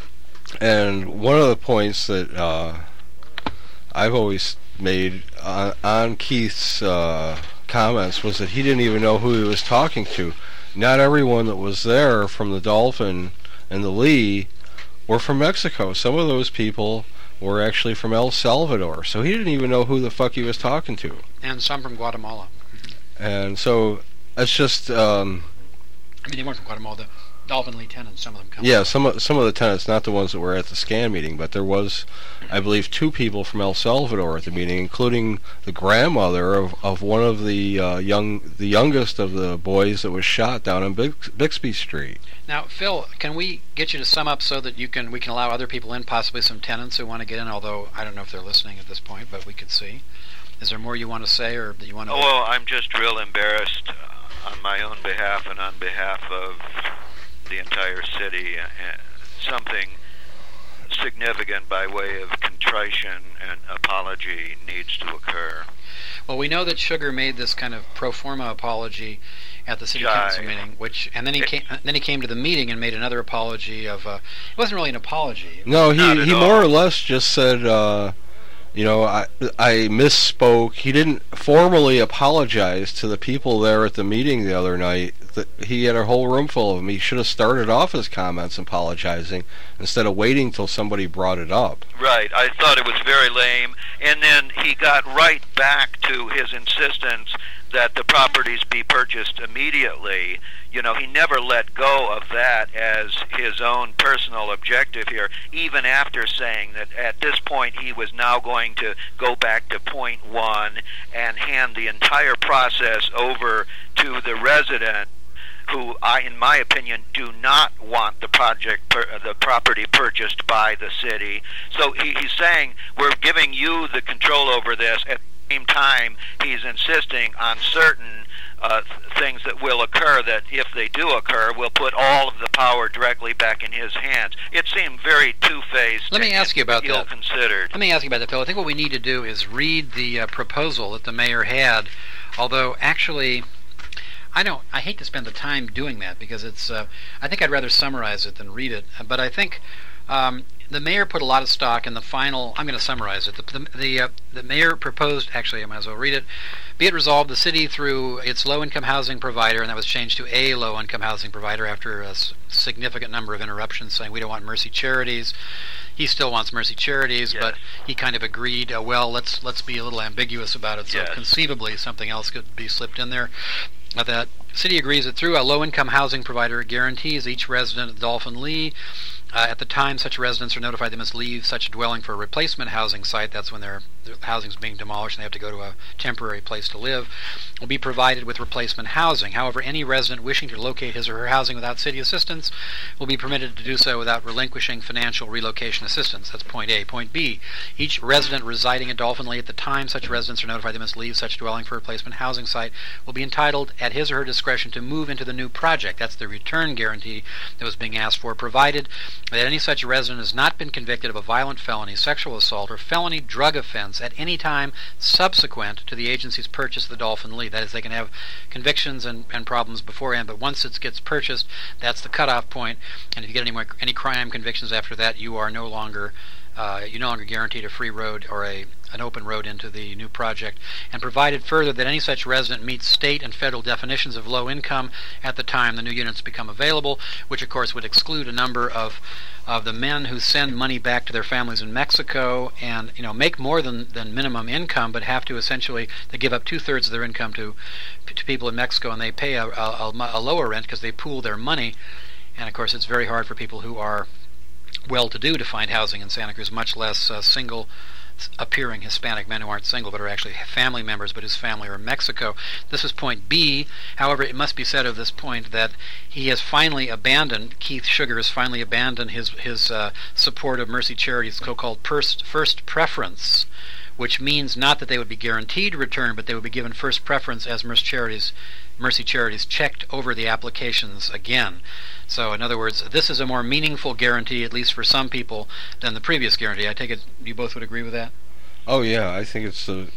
And one of the points that uh, I've always made on, on Keith's uh, comments was that he didn't even know who he was talking to. Not everyone that was there from the Dolphin and the Lee were from Mexico. Some of those people were actually from El Salvador. So he didn't even know who the fuck he was talking to. And some from Guatemala. And so it's just... Um, I mean, they weren't from Guatemala. Dolphin Lee tenants, some of them come. Yeah, some of, some of the tenants, not the ones that were at the SCAN meeting, but there was, I believe, two people from El Salvador at the meeting, including the grandmother of, of one of the uh, young, the youngest of the boys that was shot down on Bix, Bixby Street. Now, Phil, can we get you to sum up so that you can we can allow other people in, possibly some tenants who want to get in? Although I don't know if they're listening at this point, but we could see. Is there more you want to say, or that you want to? Oh, well, I'm just real embarrassed uh, on my own behalf and on behalf of the entire city. Uh, something significant by way of contrition and apology needs to occur. Well, we know that Sugar made this kind of pro forma apology at the city Jai. council meeting, which, and then he It- came, then he came to the meeting and made another apology of. Uh, it wasn't really an apology. No, Not he, at he all. more or less just said, uh, you know, I I misspoke. He didn't formally apologize to the people there at the meeting the other night. That he had a whole room full of them. He should have started off his comments apologizing instead of waiting till somebody brought it up. Right. I thought it was very lame. And then he got right back to his insistence that the properties be purchased immediately. You know, he never let go of that as his own personal objective here, even after saying that at this point he was now going to go back to point one and hand the entire process over to the resident who, I, in my opinion, do not want the project, per, the property purchased by the city. So he, he's saying, we're giving you the control over this. At the same time, he's insisting on certain uh, th- things that will occur, that if they do occur, will put all of the power directly back in his hands. It seemed very two-faced. Let me ask you about and that. ill-considered. Let me ask you about that, Phil. I think what we need to do is read the uh, proposal that the mayor had, although actually I don't. I hate to spend the time doing that because it's. Uh, I think I'd rather summarize it than read it. But I think um, the mayor put a lot of stock in the final. I'm going to summarize it. The the the, uh, the mayor proposed. Actually, I might as well read it. Be it resolved, the city through its low-income housing provider, and that was changed to a low-income housing provider after a s- significant number of interruptions, saying we don't want Mercy Charities. He still wants Mercy Charities, Yes. but he kind of agreed. Uh, well, let's let's be a little ambiguous about it. So Yes. conceivably, something else could be slipped in there. Uh, that city agrees that through a low-income housing provider, it guarantees each resident of Dolphin Lee, uh, at the time such residents are notified they must leave such a dwelling for a replacement housing site, that's when their, their housing is being demolished and they have to go to a temporary place to live, will be provided with replacement housing. However, any resident wishing to locate his or her housing without city assistance will be permitted to do so without relinquishing financial relocation assistance. That's point A. Point B, each resident residing at Dolphin Lee at the time such residents are notified they must leave such dwelling for a replacement housing site will be entitled at his or her discretion to move into the new project. That's the return guarantee that was being asked for, provided that any such resident has not been convicted of a violent felony, sexual assault, or felony drug offense at any time subsequent to the agency's purchase of the Dolphin Lee. That is, they can have convictions and, and problems beforehand, but once it gets purchased, that's the cutoff point, and if you get any more, any crime convictions after that, you are no longer uh, you no longer guaranteed a free road or a an open road into the new project, and provided further that any such resident meets state and federal definitions of low income at the time the new units become available, which of course would exclude a number of of the men who send money back to their families in Mexico and, you know, make more than, than minimum income, but have to essentially they give up two thirds of their income to to people in Mexico, and they pay a, a, a lower rent because they pool their money. And of course, it's very hard for people who are well-to-do to find housing in Santa Cruz, much less uh, single appearing Hispanic men who aren't single but are actually family members but whose family are in Mexico. This is point B. However, it must be said of this point that he has finally abandoned, Keith Sugar has finally abandoned his, his uh, support of Mercy Charities' so-called first, first preference, which means not that they would be guaranteed return, but they would be given first preference as Mercy Charities, Mercy Charities checked over the applications again. So, in other words, this is a more meaningful guarantee, at least for some people, than the previous guarantee. I take it you both would agree with that? Oh yeah, I think it's the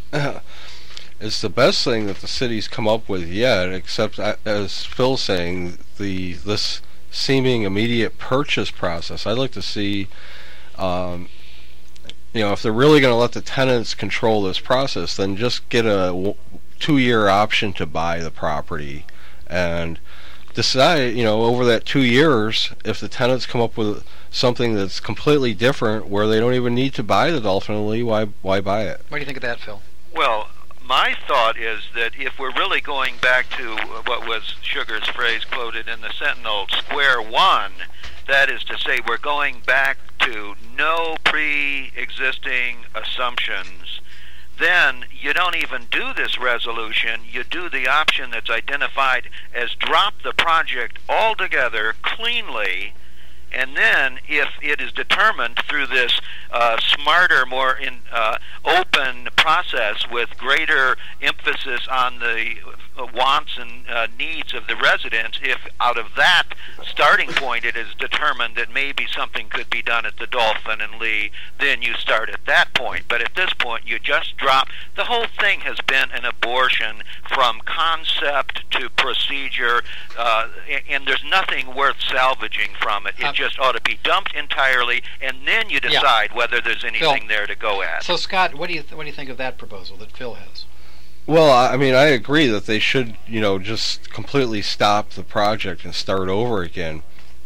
it's the best thing that the city's come up with yet. Except, uh, as Phil's saying, the this seeming immediate purchase process. I'd like to see, um, you know, if they're really going to let the tenants control this process, then just get a w- two-year option to buy the property and decide, you know, over that two years, if the tenants come up with something that's completely different, where they don't even need to buy the Dolphin Lee, why why buy it? What do you think of that, Phil? Well, my thought is that if we're really going back to what was Sugar's phrase quoted in the Sentinel, square one, that is to say we're going back to no pre-existing assumptions, then you don't even do this resolution. You do the option that's identified as drop the project altogether cleanly, and then if it is determined through this uh, smarter, more in, uh, open process with greater emphasis on the uh, wants and uh, needs of the residents, if out of that starting point it is determined that maybe something could be done at the Dolphin and Lee, then you start at that point. But at this point, you just drop. The whole thing has been an abortion from concept to procedure, uh, and, and there's nothing worth salvaging from it. It Um, just ought to be dumped entirely, and then you decide Yeah. whether there's anything Phil. there to go at. So, Scott, what do you th- what do you think of that proposal that Phil has? Well, I I mean, I agree that they should, you know, just completely stop the project and start over again.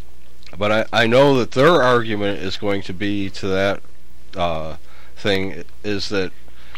But I, I know that their argument is going to be to that uh, thing is that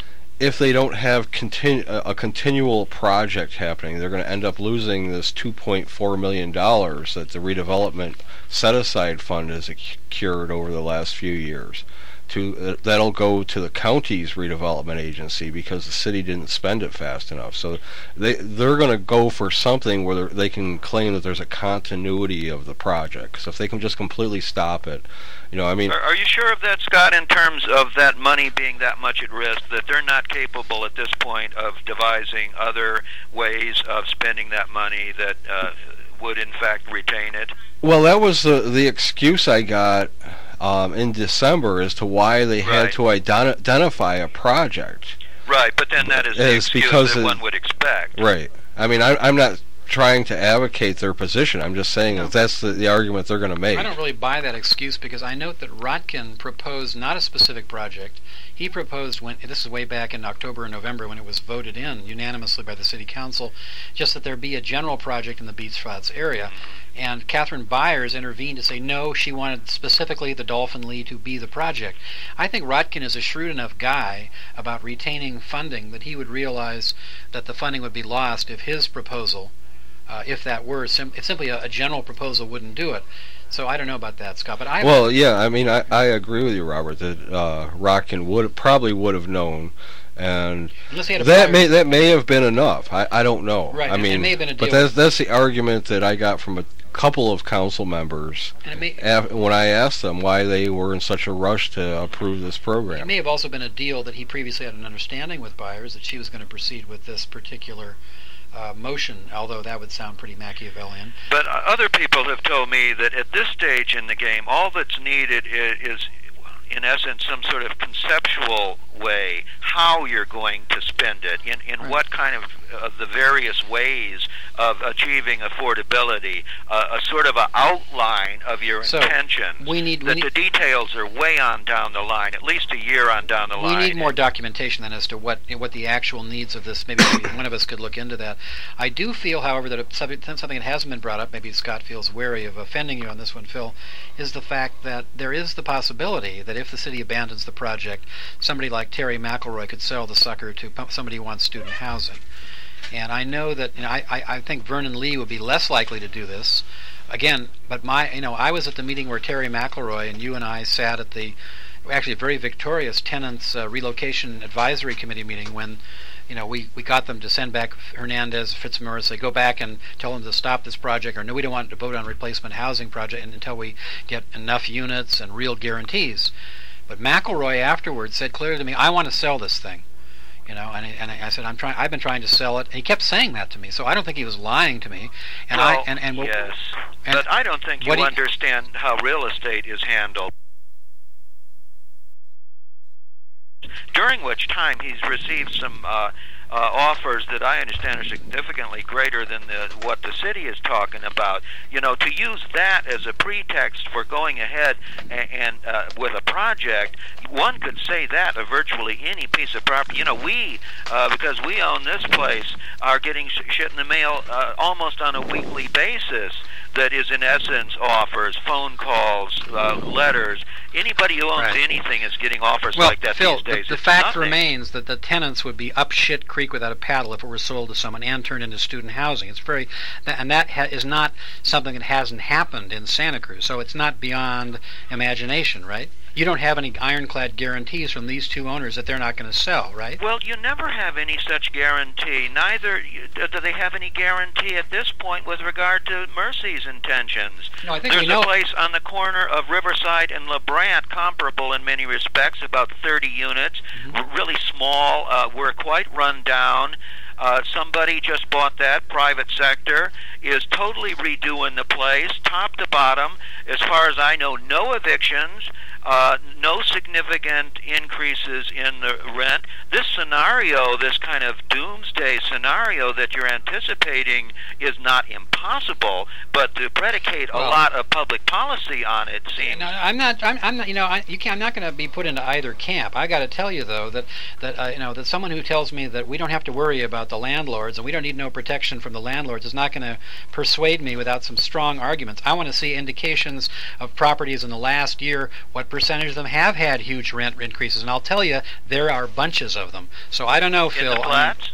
if they don't have continu- a continual project happening, they're going to end up losing this two point four million dollars that the redevelopment set-aside fund has secured over the last few years. To uh, that'll go to the county's redevelopment agency because the city didn't spend it fast enough. So they they're going to go for something where they can claim that there's a continuity of the project. So if they can just completely stop it, you know, I mean, Are, are you sure of that, Scott, in terms of that money being that much at risk, that they're not capable at this point of devising other ways of spending that money that uh, would in fact retain it? well, that was the the excuse I got um, in December as to why they had Right. to ident- identify a project. Right, but then that is the It's excuse because that it- one would expect. Right. I mean, I, I'm not trying to advocate their position. I'm just saying No. that that's the, the argument they're going to make. I don't really buy that excuse because I note that Rotkin proposed not a specific project. He proposed when this is way back in October and November when it was voted in unanimously by the city council, just that there be a general project in the Beach Flats area. And Catherine Byers intervened to say no, she wanted specifically the Dolphin Lee to be the project. I think Rotkin is a shrewd enough guy about retaining funding that he would realize that the funding would be lost if his proposal, uh, if that were sim- it's simply a, a general proposal, wouldn't do it. So I don't know about that, Scott. But I Well, yeah, I mean, I, I agree with you, Robert, that uh, Rotkin would probably would have known, and unless he had a that prior- may that may have been enough. I, I don't know. Right, I and it mean, may have been a but deal that's that's the argument that I got from a couple of council members and it may, af- when I asked them why they were in such a rush to approve this It program. may have also been a deal that he previously had an understanding with Byers that she was going to proceed with this particular uh, motion, although that would sound pretty Machiavellian. But uh, other people have told me that at this stage in the game, all that's needed is, is in essence, some sort of conceptual way how you're going to spend it, in, in Right. what kind of uh, the various ways of achieving affordability, uh, a sort of an outline of your So, intentions. we need- we that need- the details are way on down the line, at least a year on down the We line. need more documentation then as to what what the actual needs of this. Maybe one of us could look into that. I do feel, however, that if something, something that hasn't been brought up, maybe Scott feels wary of offending you on this one, Phil, is the fact that there is the possibility that if the city abandons the project, somebody like Terry McElroy could sell the sucker to pu- somebody who wants student housing. And I know that you know, I, I, I think Vernon Lee would be less likely to do this. Again, but my you know I was at the meeting where Terry McElroy and you and I sat at the actually a very victorious tenants uh, relocation advisory committee meeting when you know we, we got them to send back Hernandez, Fitzmaurice, say go back and tell them to stop this project, or no, we don't want to vote on replacement housing project until we get enough units and real guarantees. But McElroy afterwards said clearly to me, I want to sell this thing. You know, and, and I said, I'm trying. I've been trying to sell it. And he kept saying that to me, so I don't think he was lying to me. And well, I and and we'll- yes, and but I don't think you what do you- understand how real estate is handled. During which time he's received some uh, uh, offers that I understand are significantly greater than the, what the city is talking about. You know, to use that as a pretext for going ahead and, and uh, with a project, one could say that of virtually any piece of property. You know, we, uh, because we own this place, are getting sh- shit in the mail uh, almost on a weekly basis that is, in essence, offers, phone calls, uh, letters. Anybody who owns Right. anything is getting offers Well, like that Phil, these days. the, the It's fact nothing. remains that the tenants would be up shit creek without a paddle if it were sold to someone and turned into student housing. It's very, and that ha- is not something that hasn't happened in Santa Cruz. So it's not beyond imagination, right? You don't have any ironclad guarantees from these two owners that they're not going to sell, right? Well, you never have any such guarantee. Neither do they have any guarantee at this point with regard to Mercy's intentions. No, I think There's we know. a place on the corner of Riverside and La Brant, comparable in many respects, about thirty units, Mm-hmm. really small. Uh, we're quite run down. Uh, somebody just bought that, private sector, is totally redoing the place, top to bottom. As far as I know, no evictions, uh, no significant increases in the rent. This scenario, this kind of doomsday scenario that you're anticipating, is not impossible, but to predicate a Well- lot of public policy on it seems... No, I'm not. I'm, I'm not. You know, I, you can, I'm not going to be put into either camp. I got to tell you though that that uh, you know that someone who tells me that we don't have to worry about the landlords and we don't need no protection from the landlords is not going to persuade me without some strong arguments. I want to see indications of properties in the last year, what percentage of them have had huge rent increases, and I'll tell you there are bunches of them. So I don't know, in Phil. the flats?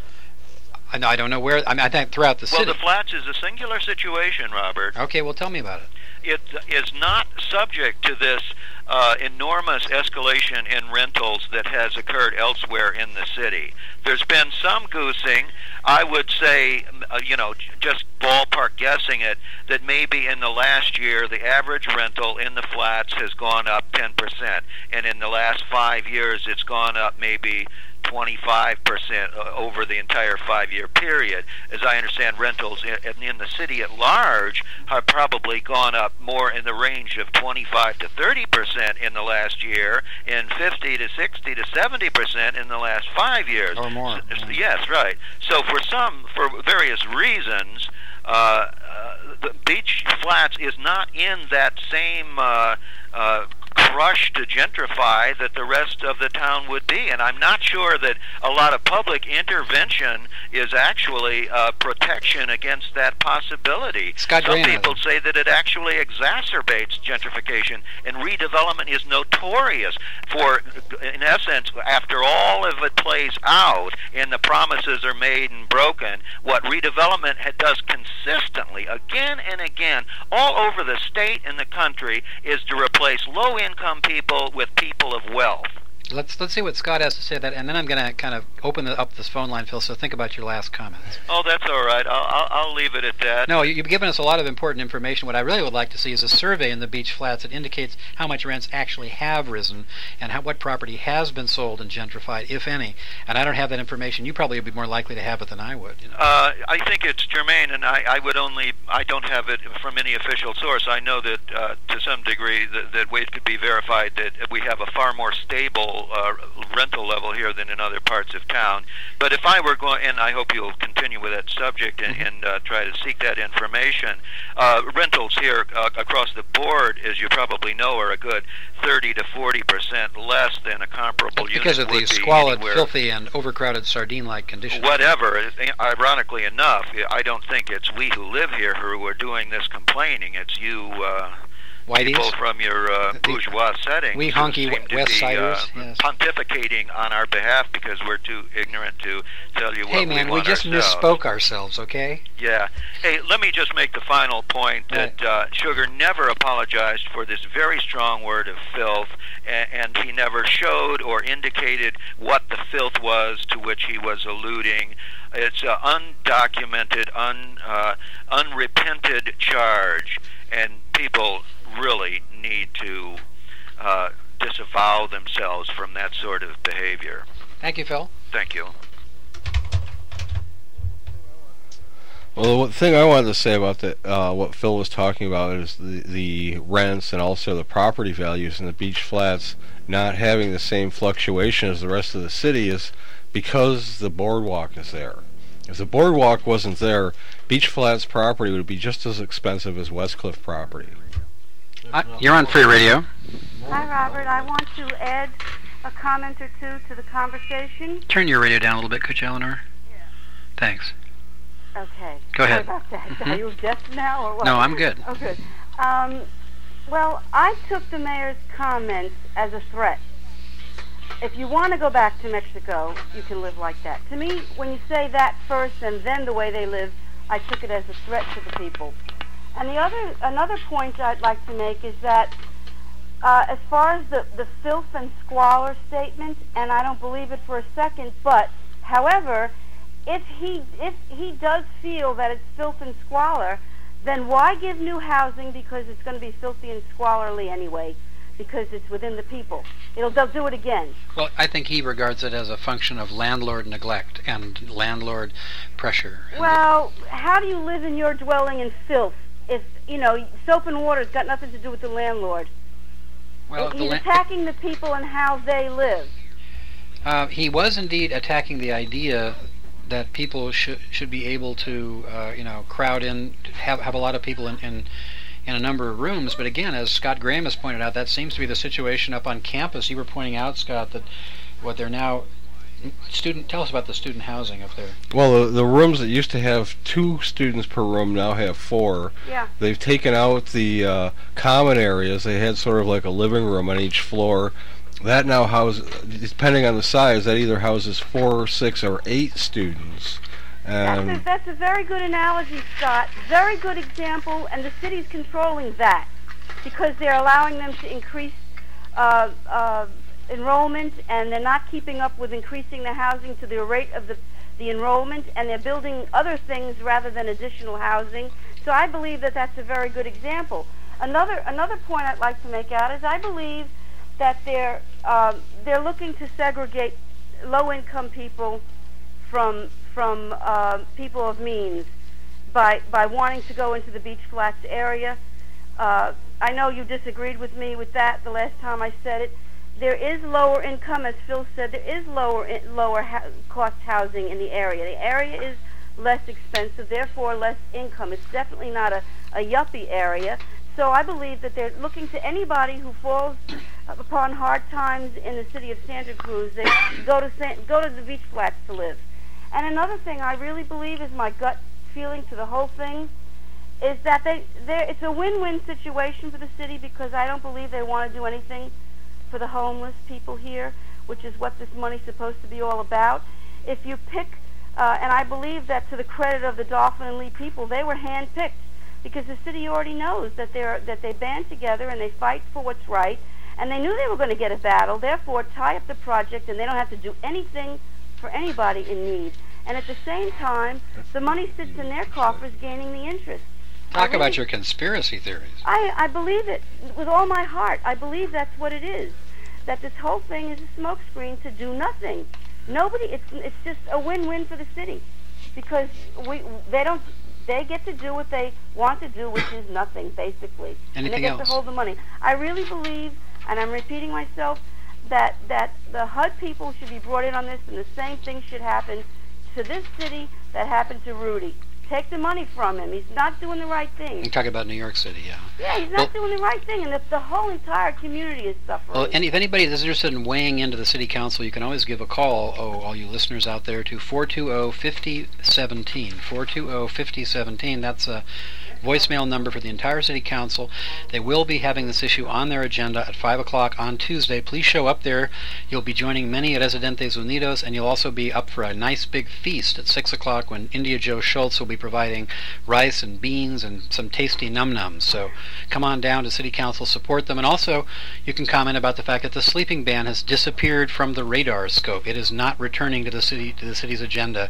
I, mean, I don't know where. I mean, I think throughout the Well, city. the flats is a singular situation, Robert. Okay, well, tell me about it. It is not subject to this uh, enormous escalation in rentals that has occurred elsewhere in the city. There's been some goosing. I would say, uh, you know, j- just ballpark guessing it, that maybe in the last year the average rental in the flats has gone up ten percent, and in the last five years it's gone up maybe twenty-five percent over the entire five-year period. As I understand, rentals in, in the city at large have probably gone up more in the range of twenty-five to thirty percent in the last year, and fifty to sixty to seventy percent in the last five years. Or more. S- Yes, right. So for some, for various reasons, uh, uh, the beach flats is not in that same uh, uh, crush to gentrify that the rest of the town would be. And I'm not sure that a lot of public intervention is actually uh, protection against that possibility. Scott Some Graham has people say that it actually exacerbates gentrification, and redevelopment is notorious for, in essence, after all of it plays out and the promises are made and broken, what redevelopment ha- does consistently, again and again, all over the state and the country, is to replace low-income people with people of wealth. Let's let's see what Scott has to say that, and then I'm going to kind of open the, up this phone line, Phil. So think about your last comments. Oh, that's all right. I'll, I'll, I'll leave it at that. No, you- you've given us a lot of important information. What I really would like to see is a survey in the beach flats that indicates how much rents actually have risen and how, what property has been sold and gentrified, if any. And I don't have that information. You probably would be more likely to have it than I would. You know? Uh, I think it's germane, and I, I would only, I don't have it from any official source. I know that uh, to some degree that, that Wade could be verified that we have a far more stable uh, rental level here than in other parts of town. But if I were going, and I hope you'll continue with that subject and, and uh, try to seek that information, uh, rentals here uh, across the board, as you probably know, are a good thirty to forty percent less than a comparable That's unit because of would the be squalid, anywhere. filthy, and overcrowded sardine-like conditions. Whatever. Ironically enough, I don't think it's we who live here who are doing this complaining. It's you, uh, Whiteys? people from your uh, The- bourgeois settings. we who hunky seem to West be, Siders, uh, yes. pontificating on our behalf because we're too ignorant to tell you what Hey, man, we we want just ourselves. misspoke ourselves, okay? Yeah. Hey, let me just make the final point that uh, Sugar never apologized for this very strong word of filth, and, and he never showed or indicated what the filth was to which he was alluding. It's an undocumented, un, uh, unrepented charge, and people really need to uh, disavow themselves from that sort of behavior. Thank you, Phil. Thank you. Well, the thing I wanted to say about the, uh, what Phil was talking about is the, the rents and also the property values in the beach flats not having the same fluctuation as the rest of the city is because the boardwalk is there. If the boardwalk wasn't there, beach flats property would be just as expensive as Westcliff property. Uh, you're on Free Radio. Hi, Robert. I want to add a comment or two to the conversation. Turn your radio down a little bit, could you, Eleanor? Yeah. Thanks. Okay. Go ahead. Sorry about that. Mm-hmm. Are you deaf now or what? No, I'm good. Oh, good. Um, well, I took the mayor's comments as a threat. If you want to go back to Mexico, you can live like that. To me, when you say that first and then the way they live, I took it as a threat to the people. And the other, another point I'd like to make is that uh, as far as the, the filth and squalor statement, and I don't believe it for a second, but, however, if he, if he does feel that it's filth and squalor, then why give new housing because it's going to be filthy and squalorly anyway? Because it's within the people. It'll, they'll do it again. Well, I think he regards it as a function of landlord neglect and landlord pressure. Well, how do you live in your dwelling in filth if, you know, soap and water's got nothing to do with the landlord? Well, He's the la- attacking the people and how they live. Uh, he was indeed attacking the idea that people should should be able to, uh, you know, crowd in, have have a lot of people in, in in a number of rooms. But again, as Scott Graham has pointed out, that seems to be the situation up on campus. You were pointing out, Scott, that what they're now student. Tell us about the student housing up there. Well, the, the rooms that used to have two students per room now have four. Yeah. They've taken out the uh, common areas. They had sort of like a living room on each floor. That now houses, depending on the size, that either houses four, six, or eight students. Um, That's a, that's a very good analogy, Scott. Very good example, and the city's controlling that because they're allowing them to increase uh, uh, enrollment, and they're not keeping up with increasing the housing to the rate of the, the enrollment, and they're building other things rather than additional housing. So I believe that that's a very good example. Another another point I'd like to make out is I believe that they're uh, they're looking to segregate low-income people from from uh, people of means by by wanting to go into the Beach Flats area. Uh, I know you disagreed with me with that the last time I said it. There is lower income, as Phil said. There is lower in, lower ha- cost housing in the area. The area is less expensive, therefore less income. It's definitely not a, a yuppie area. So I believe that they're looking to anybody who falls upon hard times in the city of Santa Cruz. They go to San, go to the Beach Flats to live. And another thing I really believe is my gut feeling to the whole thing is that they it's a win-win situation for the city because I don't believe they want to do anything for the homeless people here, which is what this money's supposed to be all about. If you pick, uh, and I believe that to the credit of the Dolphin and Lee people, they were hand-picked because the city already knows that they're that they band together and they fight for what's right, and they knew they were going to get a battle. Therefore, tie up the project, and they don't have to do anything for anybody in need. And at the same time, the money sits in their coffers, gaining the interest. Talk really, about your conspiracy theories. I, I believe it with all my heart. I believe that's what it is. That this whole thing is a smokescreen to do nothing. Nobody. It's it's just a win-win for the city because we they don't they get to do what they want to do, which is nothing basically. Anything and they get else? to hold the money. I really believe, and I'm repeating myself, that that the H U D people should be brought in on this, and the same thing should happen to this city that happened to Rudy. Take the money from him. He's not doing the right thing. You talk about New York City, yeah. Yeah, he's not well, doing the right thing, and the, the whole entire community is suffering. Well, and if anybody is interested in weighing into the city council, you can always give a call, oh, all you listeners out there, to four two zero, five zero one seven. four two zero, five zero one seven. That's a voicemail number for the entire city council. They will be having this issue on their agenda at five o'clock on Tuesday. Please show up there. You'll be joining many Residentes Unidos, and you'll also be up for a nice big feast at six o'clock when India Joe Schultz will be providing rice and beans and some tasty num-nums. So come on down to city council, support them, and also you can comment about the fact that the sleeping ban has disappeared from the radar scope. It is not returning to the city to the city's agenda.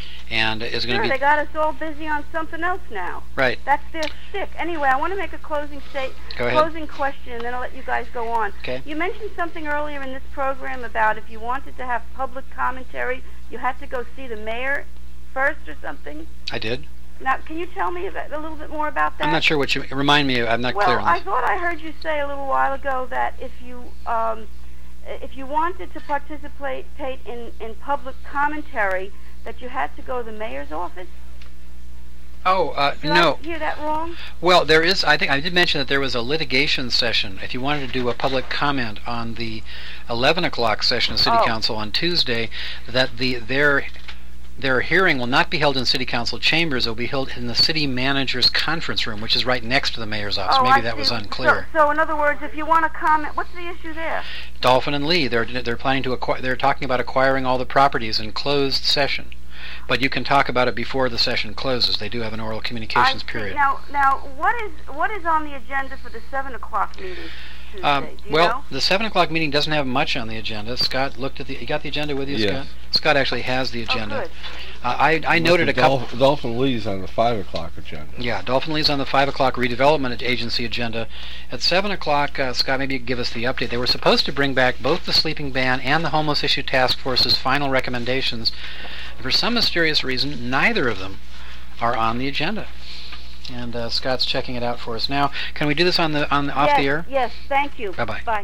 And is going sure, to be. They got us all busy on something else now. Right. That's their stick. Anyway, I want to make a closing state, go ahead. closing question, and then I'll let you guys go on. Okay. You mentioned something earlier in this program about if you wanted to have public commentary, you had to go see the mayor first or something. I did. Now, can you tell me about, a little bit more about that? I'm not sure what you remind me of. I'm not well, clear on I this. thought I heard you say a little while ago that if you um, if you wanted to participate in in public commentary, that you had to go to the mayor's office? Oh, uh, Did no. I hear that wrong? Well, there is, I think, I did mention that there was a litigation session. If you wanted to do a public comment on the eleven o'clock session of City Oh. Council on Tuesday, that the their their hearing will not be held in City Council chambers. It will be held in the City Manager's conference room, which is right next to the Mayor's office. Oh, Maybe I that was see. unclear. So, so in other words, if you want to comment, what's the issue there? Dolphin and Lee, they're they're planning to acquire. They're talking about acquiring all the properties in closed session, but you can talk about it before the session closes. They do have an oral communications I see. period. Now, now, what is what is on the agenda for the seven o'clock meeting Tuesday? Um, Do you well, know? the seven o'clock meeting doesn't have much on the agenda. Scott looked at the. You got the agenda with you, Yes. Scott? Scott actually has the Oh, agenda. good. Uh, I I noted a couple. Dolphin, Dolphin Lee's on the five o'clock agenda. Yeah, Dolphin Lee's on the five o'clock redevelopment agency agenda. At seven o'clock, uh, Scott, maybe you could give us the update. They were supposed to bring back both the sleeping ban and the homeless issue task force's final recommendations. And for some mysterious reason, neither of them are on the agenda. And uh, Scott's checking it out for us now. Can we do this on the on the, off yes, the air? Yes, thank you. Bye-bye. Bye.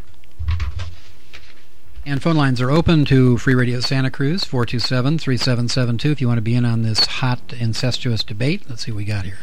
And phone lines are open to Free Radio Santa Cruz, four two seven, three seven seven two, if you want to be in on this hot, incestuous debate. Let's see what we got here.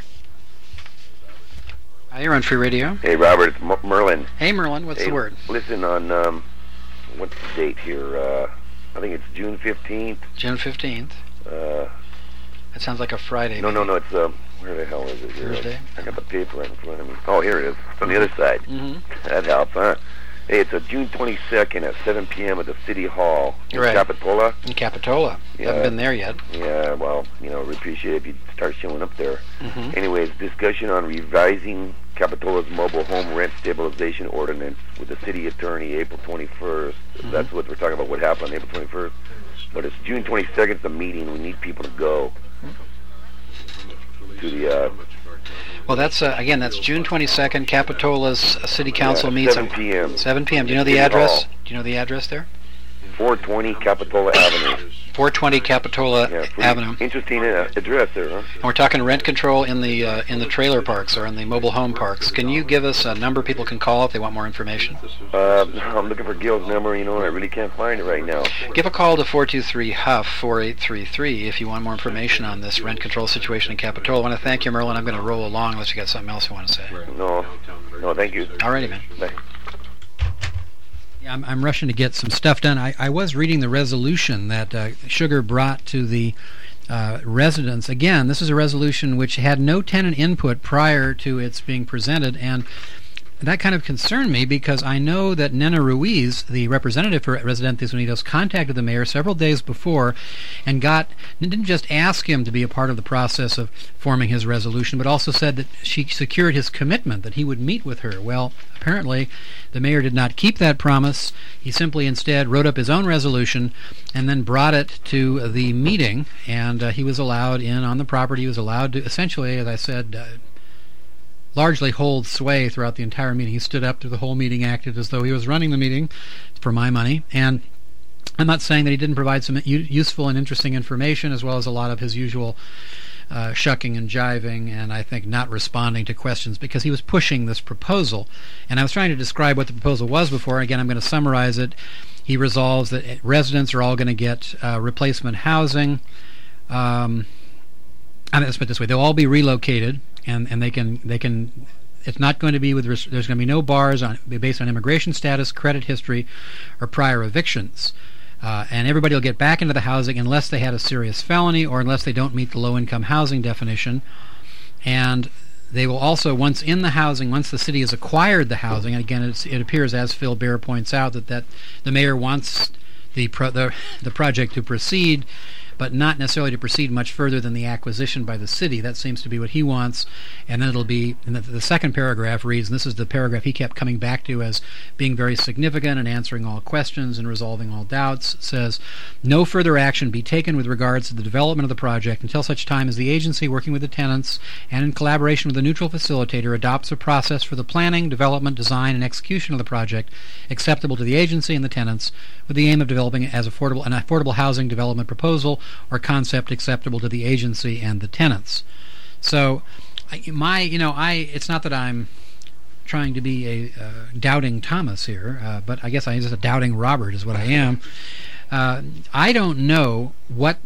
Hi, you're on Free Radio. Hey, Robert, it's M- Merlin. Hey, Merlin, what's hey, the word? Listen, on, um, what's the date here? Uh, I think it's June fifteenth. June fifteenth. Uh, That sounds like a Friday. no, maybe. no, no, it's, um, where the hell is it here? Thursday? I got the paper right in front of me. Oh, here it is. It's on the other side. Mm-hmm. That helps, huh? Hey, it's a June twenty-second at seven p.m. at the City Hall in Right. Capitola. In Capitola. Yeah. Haven't been there yet. Yeah, well, you know, we appreciate it if you start showing up there. Mm-hmm. Anyways, discussion on revising Capitola's mobile home rent stabilization ordinance with the city attorney April twenty-first. Mhm. That's what we're talking about, what happened on April twenty-first. But it's June twenty-second, the meeting. We need people to go to the, uh, Well, that's, uh, again, that's June twenty-second. Capitola's uh, City Council yeah, meets seven at p.m. seven p.m. Do you know the City address? Hall. Do you know the address there? four twenty Capitola Avenue. four twenty Capitola Yeah, pretty Avenue. interesting uh, address there, huh? And we're talking rent control in the uh, in the trailer parks or in the mobile home parks. Can you give us a number people can call if they want more information? Uh, I'm looking for Gil's number, you know, and I really can't find it right now. Give a call to four two three H U F four eight three three if you want more information on this rent control situation in Capitola. I want to thank you, Merlin. I'm going to roll along unless you got something else you want to say. No, no, thank you. Alrighty, man. Bye. Yeah, I'm, I'm rushing to get some stuff done. I, I was reading the resolution that uh, Sugar brought to the uh, residents. Again, this is a resolution which had no tenant input prior to its being presented, and that kind of concerned me because I know that Nena Ruiz, the representative for Residentes Unidos, contacted the mayor several days before and got didn't just ask him to be a part of the process of forming his resolution, but also said that she secured his commitment that he would meet with her. Well, apparently the mayor did not keep that promise. He simply instead wrote up his own resolution and then brought it to the meeting, and uh, he was allowed in on the property. He was allowed to essentially, as I said, uh, largely hold sway throughout the entire meeting. He stood up through the whole meeting, acted as though he was running the meeting for my money. And I'm not saying that he didn't provide some u- useful and interesting information, as well as a lot of his usual uh, shucking and jiving, and I think not responding to questions, because he was pushing this proposal. And I was trying to describe what the proposal was before. Again, I'm going to summarize it. He resolves that residents are all going to get uh, replacement housing. Um, I mean, let's put it this way: they'll all be relocated, and, and they can they can. It's not going to be with. Res- there's going to be no bars on based on immigration status, credit history, or prior evictions. Uh, and everybody will get back into the housing unless they had a serious felony or unless they don't meet the low-income housing definition. And they will also, once in the housing, once the city has acquired the housing, and again, it's, it appears, as Phil Bear points out, that, that the mayor wants the, pro- the the project to proceed, but not necessarily to proceed much further than the acquisition by the city. That seems to be what he wants. And then it'll be, and the, the second paragraph reads, and this is the paragraph he kept coming back to as being very significant and answering all questions and resolving all doubts, says, no further action be taken with regards to the development of the project until such time as the agency, working with the tenants and in collaboration with a neutral facilitator, adopts a process for the planning, development, design, and execution of the project acceptable to the agency and the tenants, with the aim of developing as affordable an affordable housing development proposal or concept acceptable to the agency and the tenants. So, I- my, you know, I, it's not that I'm trying to be a uh, doubting Thomas here, uh, but I guess I'm just a doubting Robert is what I am. Uh, I don't know what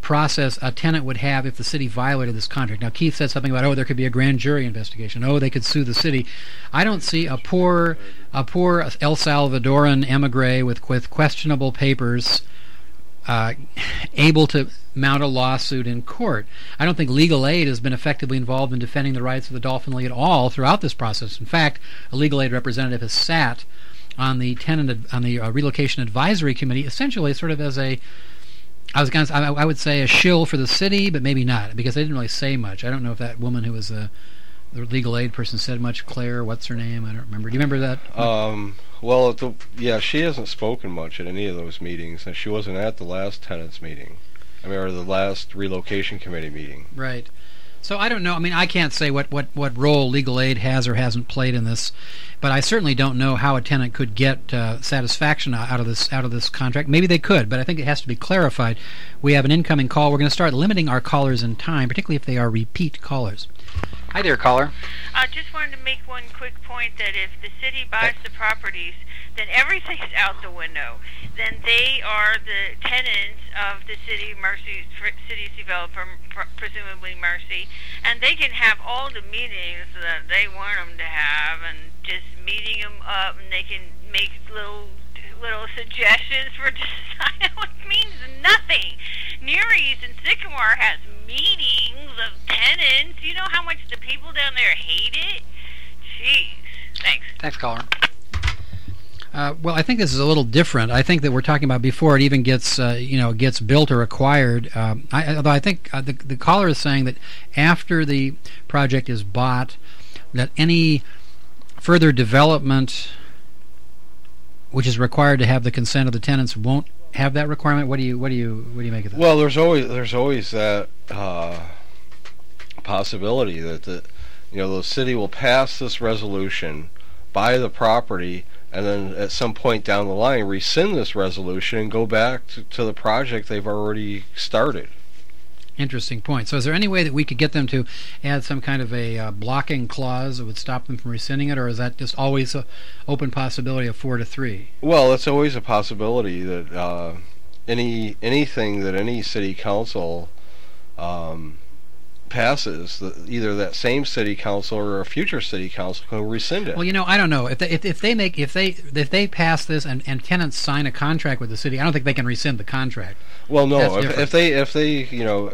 process a tenant would have if the city violated this contract. Now, Keith said something about, oh, there could be a grand jury investigation. Oh, they could sue the city. I don't see a poor, a poor El Salvadoran emigre with with questionable papers uh, able to mount a lawsuit in court. I don't think legal aid has been effectively involved in defending the rights of the Dolphin League at all throughout this process. In fact, a legal aid representative has sat on the tenant on the uh, relocation advisory committee, essentially sort of as a I was going to, I, I would say a shill for the city, but maybe not, because they didn't really say much. I don't know if that woman who was a, the legal aid person said much. Claire, what's her name? I don't remember. Do you remember that? Um, well, the, yeah, she hasn't spoken much at any of those meetings, and she wasn't at the last tenants meeting. I mean, or the last relocation committee meeting. Right. So I don't know. I mean, I can't say what, what, what role legal aid has or hasn't played in this, but I certainly don't know how a tenant could get uh, satisfaction out of this out of this contract. Maybe they could, but I think it has to be clarified. We have an incoming call. We're going to start limiting our callers in time, particularly if they are repeat callers. Hi there, caller. I just wanted to make one quick point that if the city buys the properties, then everything's out the window. Then they are the tenants of the city, Mercy, city's developer, pr- presumably Mercy, and they can have all the meetings that they want them to have, and just meeting them up, and they can make little little suggestions for design, which means nothing. Neary's and Sycamore has meetings of tenants. You know how much the people down there hate it? Jeez. Thanks. Thanks, caller. Uh, well, I think this is a little different. I think that we're talking about before it even gets, uh, you know, gets built or acquired. Um, I, although I think uh, the, the caller is saying that after the project is bought, that any further development, which is required to have the consent of the tenants, won't have that requirement. What do you, what do you, what do you make of that? Well, there's always there's always that uh, possibility that the, you know, the city will pass this resolution, buy the property, and then at some point down the line rescind this resolution and go back to, to the project they've already started. Interesting point. So is there any way that we could get them to add some kind of a uh, blocking clause that would stop them from rescinding it, or is that just always an open possibility of four to three? Well, it's always a possibility that uh, any anything that any city council um, passes, the, either that same city council or a future city council can rescind it. Well, you know, I don't know if they, if, if they make if they if they pass this and, and tenants sign a contract with the city, I don't think they can rescind the contract. Well, no, That's if, different. if they if they you know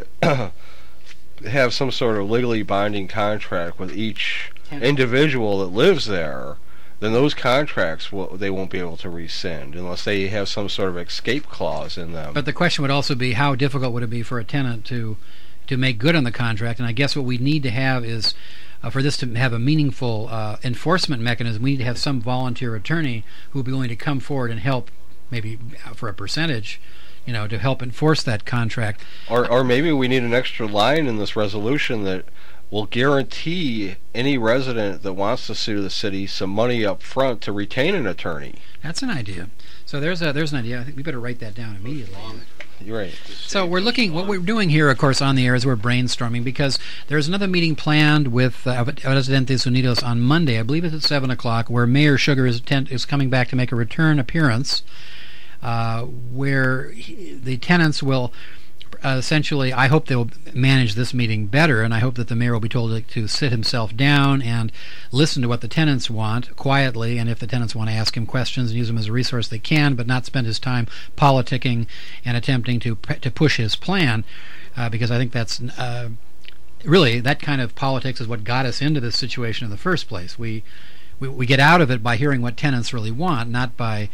have some sort of legally binding contract with each individual that lives there, then those contracts will, they won't be able to rescind unless they have some sort of escape clause in them. But the question would also be, how difficult would it be for a tenant to to make good on the contract? And I guess what we need to have is, uh, for this to have a meaningful uh, enforcement mechanism, we need to have some volunteer attorney who will be willing to come forward and help, maybe for a percentage, you know, to help enforce that contract. Or, or maybe we need an extra line in this resolution that will guarantee any resident that wants to sue the city some money up front to retain an attorney. That's an idea. So there's a there's an idea. I think we better write that down immediately. You're right. So we're looking, what we're doing here, of course, on the air is we're brainstorming, because there's another meeting planned with uh, Residentes Unidos on Monday. I believe it's at seven o'clock, where Mayor Sugar is, tent- is coming back to make a return appearance, uh, where he, the tenants will uh, essentially, I hope they'll manage this meeting better, and I hope that the mayor will be told to, to sit himself down and listen to what the tenants want quietly, and if the tenants want to ask him questions and use him as a resource, they can, but not spend his time politicking and attempting to to push his plan, uh, because I think that's uh, really, that kind of politics is what got us into this situation in the first place. We, we we get out of it by hearing what tenants really want, not by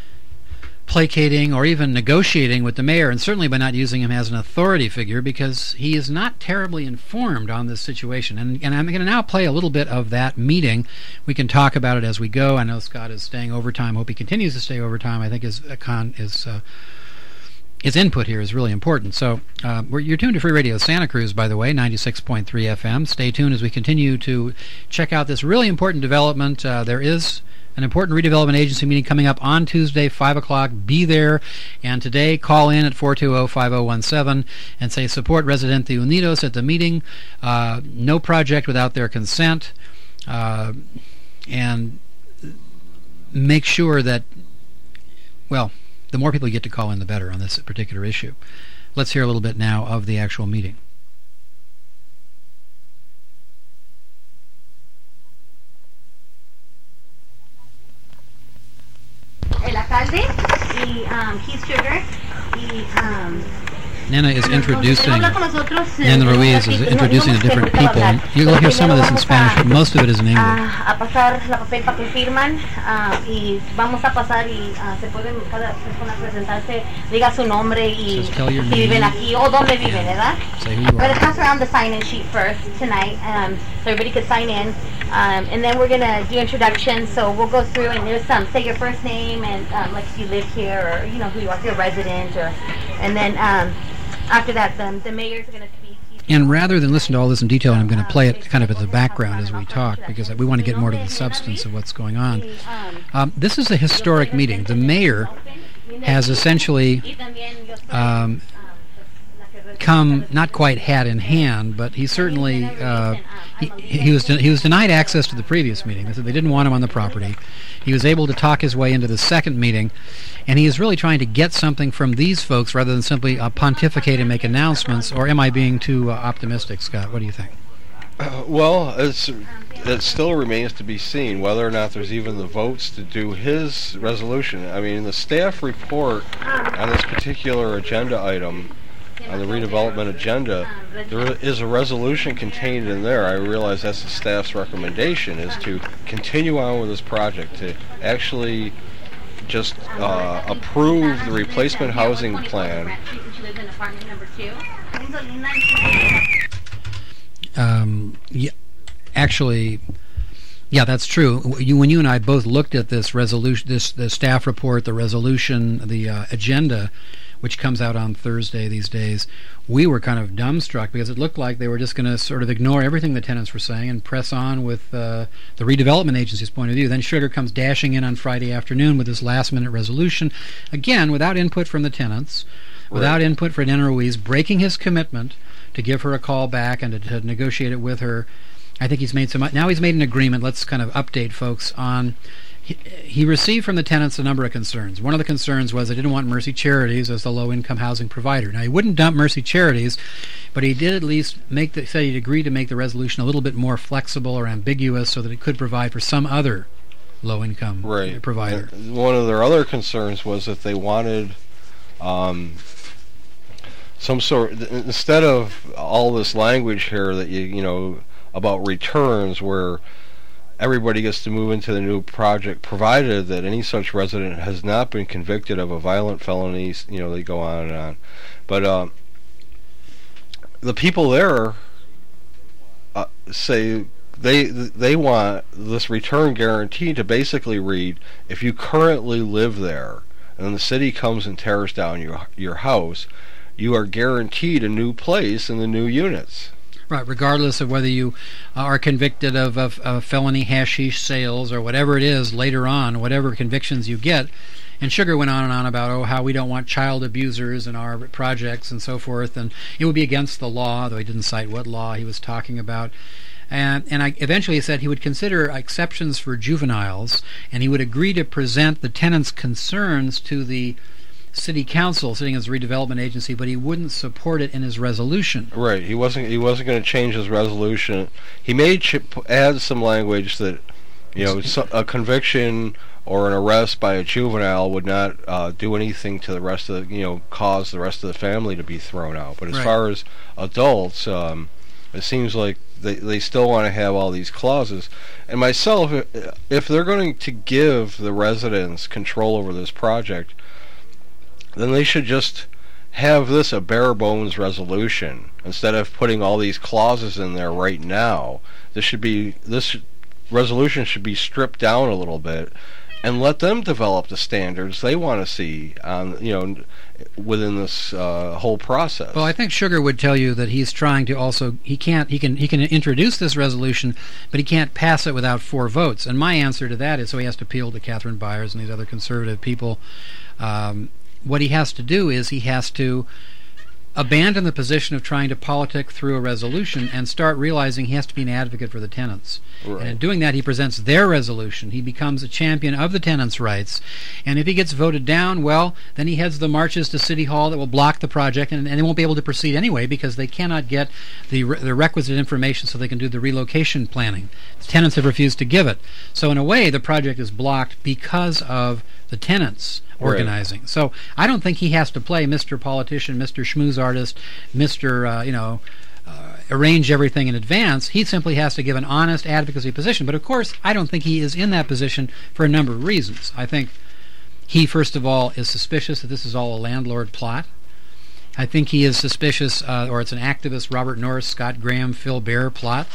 placating or even negotiating with the mayor, and certainly by not using him as an authority figure, because he is not terribly informed on this situation. And, and I'm going to now play a little bit of that meeting. We can talk about it as we go. I know Scott is staying overtime. Hope he continues to stay overtime. I think his uh, con is uh, his input here is really important. So uh, we're, you're tuned to Free Radio Santa Cruz, by the way, ninety-six point three F M. Stay tuned as we continue to check out this really important development. Uh, there is an important redevelopment agency meeting coming up on Tuesday, five o'clock. Be there. And today, call in at four two zero, five zero one seven and say, support Residentes Unidos at the meeting. Uh, no project without their consent. Uh, and make sure that, well, the more people you get to call in, the better on this particular issue. let's hear a little bit now of the actual meeting. El alcalde y um, Keith Sugar y um, Nana is introducing, hablar con nosotros, eh, Nana en un Ruiz is ratito. introducing No, the no different hemos people. hablar. You'll hear some of this in Primero Spanish, but vamos most of it is in English. a, a pasar la papel para que firman ah, y vamos a pasar y ah, se pueden cada persona presentarse, diga su nombre y Says, tell your si name. viven aquí o dónde viven, ¿verdad? Say who you We're going are. to pass around the sign-in sheet first tonight, um, so everybody could sign in, um, and then we're going to do introductions. So we'll go through and there's some say your first name and um, like if you live here or you know who you are, if you're a resident, or and then um, after that the the mayor's going to speak. And rather than listen to all this in detail, I'm going to play it kind of as a background as we talk, because we want to get more to the substance of what's going on. Um, this is a historic meeting. The mayor has essentially um, come not quite hat in hand, but he certainly uh, he, he was de- he was denied access to the previous meeting. They said they didn't want him on the property. He was able to talk his way into the second meeting, and he is really trying to get something from these folks rather than simply uh, pontificate and make announcements. Or am I being too uh, optimistic, Scott? What do you think? Uh, well, it's it still remains to be seen whether or not there's even the votes to do his resolution. I mean, the staff report on this particular agenda item, on the redevelopment agenda, there is a resolution contained in there. I realize that's the staff's recommendation, is to continue on with this project, to actually just uh, approve the replacement housing plan. Um, yeah, actually, yeah, that's true. You, when you and I both looked at this resolution, this the staff report, the resolution, the uh, agenda, which comes out on Thursday these days, we were kind of dumbstruck because it looked like they were just going to sort of ignore everything the tenants were saying and press on with uh, the redevelopment agency's point of view. Then Sugar comes dashing in on Friday afternoon with this last-minute resolution, again, without input from the tenants, Right. without input from Nana Ruiz, breaking his commitment to give her a call back and to, to negotiate it with her. I think he's made some. Now he's made an agreement. Let's kind of update folks on. He, he received from the tenants a number of concerns. One of the concerns was they didn't want Mercy Charities as the low-income housing provider. Now he wouldn't dump Mercy Charities, but he did at least make the. Said he'd agreed to make the resolution a little bit more flexible or ambiguous so that it could provide for some other low-income Right. provider. And one of their other concerns was that they wanted um, some sort, instead of all this language here that you you know about returns, where everybody gets to move into the new project, provided that any such resident has not been convicted of a violent felony. You know, they go on and on. But uh, the people there uh, say they they want this return guarantee to basically read: if you currently live there and the city comes and tears down your your house, you are guaranteed a new place in the new units. Right, regardless of whether you are convicted of, of, of felony hashish sales or whatever it is later on, whatever convictions you get. And Sugar went on and on about, oh, how we don't want child abusers in our projects and so forth, and it would be against the law, though he didn't cite what law he was talking about. And, and I eventually said he would consider exceptions for juveniles, and he would agree to present the tenants' concerns to the city council sitting as a redevelopment agency, but he wouldn't support it in his resolution. Right. He wasn't. He wasn't going to change his resolution. He may ch- add some language that, you know, so, a conviction or an arrest by a juvenile would not uh, do anything to the rest of the, you know, cause the rest of the family to be thrown out. But as Right. far as adults, um, it seems like they they still want to have all these clauses. And myself, if they're going to give the residents control over this project, then they should just have this a bare bones resolution instead of putting all these clauses in there right now. This should be this resolution should be stripped down a little bit and let them develop the standards they want to see on you know within this uh, whole process. Well, I think Sugar would tell you that he's trying to also he can't he can he can introduce this resolution, but he can't pass it without four votes. And my answer to that is so he has to appeal to Catherine Byers and these other conservative people. Um, What he has to do is he has to abandon the position of trying to politic through a resolution and start realizing he has to be an advocate for the tenants. Right. And in doing that, he presents their resolution. He becomes a champion of the tenants' rights. And if he gets voted down, well, then he heads the marches to City Hall that will block the project, and, and they won't be able to proceed anyway because they cannot get the, re- the requisite information so they can do the relocation planning. The tenants have refused to give it. So in a way, the project is blocked because of the tenants organizing. Right. So I don't think he has to play Mister Politician, Mister Schmooze Artist, Mister Uh, you know, uh, arrange everything in advance. He simply has to give an honest advocacy position. But of course, I don't think he is in that position for a number of reasons. I think he, first of all, is suspicious that this is all a landlord plot. I think he is suspicious, uh, or it's an activist Robert Norris, Scott Graham, Phil Baer plot.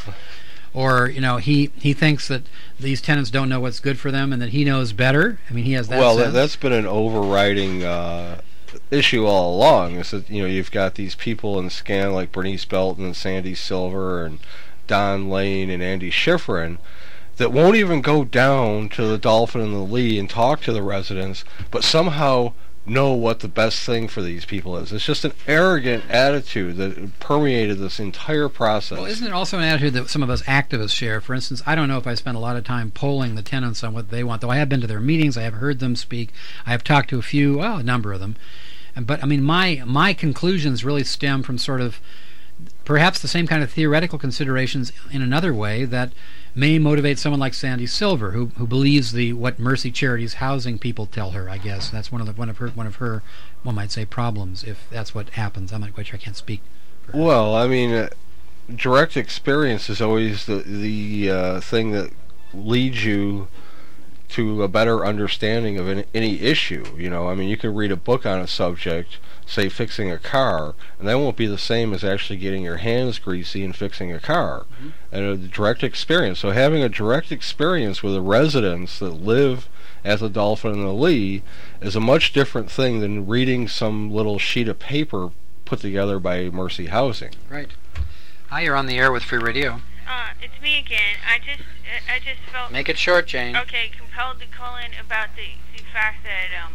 Or, you know, he, he thinks that these tenants don't know what's good for them and that he knows better. I mean, he has that Well, sense. that's been an overriding uh, issue all along. Is that, you know, you've got these people in scan like Bernice Belton and Sandy Silver and Don Lane and Andy Schifrin that won't even go down to the Dolphin and the Lee and talk to the residents, but somehow know what the best thing for these people is. It's just an arrogant attitude that permeated this entire process. Well, isn't it also an attitude that some of us activists share? For instance, I don't know if I spend a lot of time polling the tenants on what they want, though I have been to their meetings, I have heard them speak, I have talked to a few, well, a number of them. And, but, I mean, my my conclusions really stem from sort of perhaps the same kind of theoretical considerations in another way that may motivate someone like Sandy Silver, who who believes the what Mercy Charity's housing people tell her. I guess that's one of the one of her one of her one might say problems, if that's what happens. I'm not quite sure. I can't speak for her. Well, I mean, uh, direct experience is always the the uh, thing that leads you to a better understanding of any, any issue. You know, I mean, you can read a book on a subject, say fixing a car, and that won't be the same as actually getting your hands greasy and fixing a car. Mm-hmm. And a direct experience. So having a direct experience with the residents that live at the Dolphin and the Lee is a much different thing than reading some little sheet of paper put together by Mercy Housing. Right. Hi, you're on the air with Free Radio. Uh, it's me again. I just, I just felt. Make it short, Jane. Okay, compelled to call in about the the fact that um,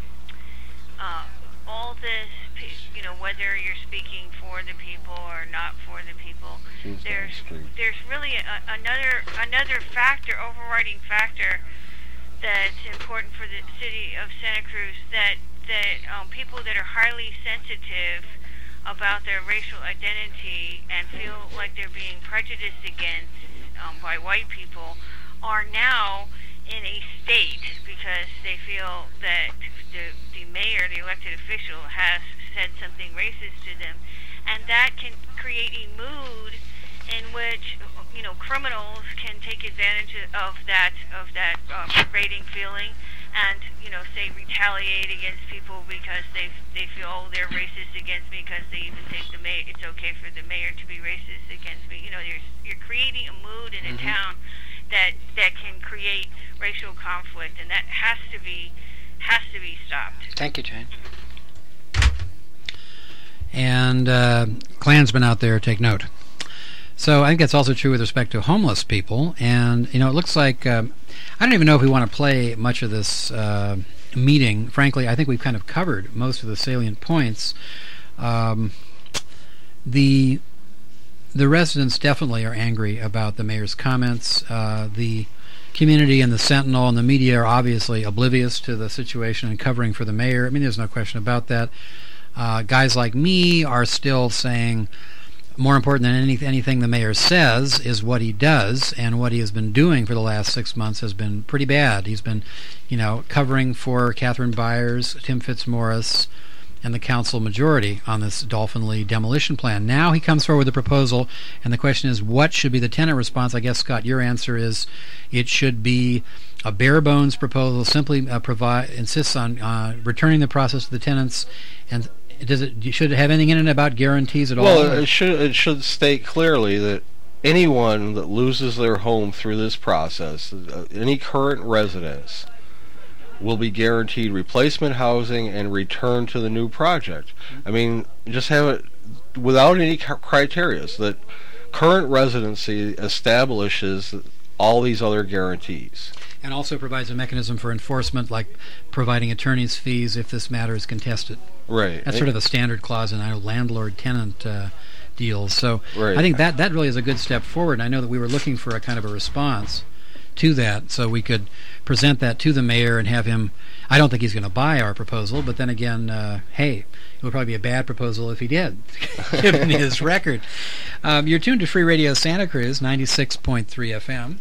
uh, all this, you know, whether you're speaking for the people or not for the people, She's there's there's really a, another another factor, overriding factor, that's important for the city of Santa Cruz. That that um, people that are highly sensitive about their racial identity and feel like they're being prejudiced against um, by white people are now in a state because they feel that the, the mayor, the elected official, has said something racist to them. And that can create a mood in which, you know, criminals can take advantage of that, of that uh, pervading feeling and, you know, say retaliate against people because they they feel, oh, they're racist against me, because they even think the mayor, it's okay for the mayor to be racist against me. You know, you're, you're creating a mood in a Mm-hmm. town that that can create racial conflict, and that has to be has to be stopped. Thank you, Jane. And uh, Klansmen out there, take note. So I think that's also true with respect to homeless people. And, you know, it looks like, um, I don't even know if we want to play much of this uh, meeting. Frankly, I think we've kind of covered most of the salient points. Um, the the residents definitely are angry about the mayor's comments. Uh, the community and the Sentinel and the media are obviously oblivious to the situation and covering for the mayor. I mean, there's no question about that. Uh, guys like me are still saying more important than any, anything the mayor says is what he does, and what he has been doing for the last six months has been pretty bad. He's been, you know, covering for Catherine Byers, Tim Fitzmaurice, and the council majority on this Dolphin Lee demolition plan. Now he comes forward with a proposal, and the question is, what should be the tenant response? I guess, Scott, your answer is it should be a bare-bones proposal, simply uh, provide insists on uh, returning the process to the tenants, and does it should it have anything in it about guarantees at all? Well, it should it should state clearly that anyone that loses their home through this process, uh, any current residents, will be guaranteed replacement housing and return to the new project. I mean, just have it without any criteria. So that current residency establishes all these other guarantees. And also provides a mechanism for enforcement, like providing attorney's fees if this matter is contested. Right. That's sort of a standard clause in our landlord-tenant uh, deals. So Right. I think that, that really is a good step forward. And I know that we were looking for a kind of a response to that, so we could present that to the mayor and have him. I don't think he's going to buy our proposal, but then again, uh, hey, it would probably be a bad proposal if he did, given his record. Um, you're tuned to Free Radio Santa Cruz, ninety-six point three F M.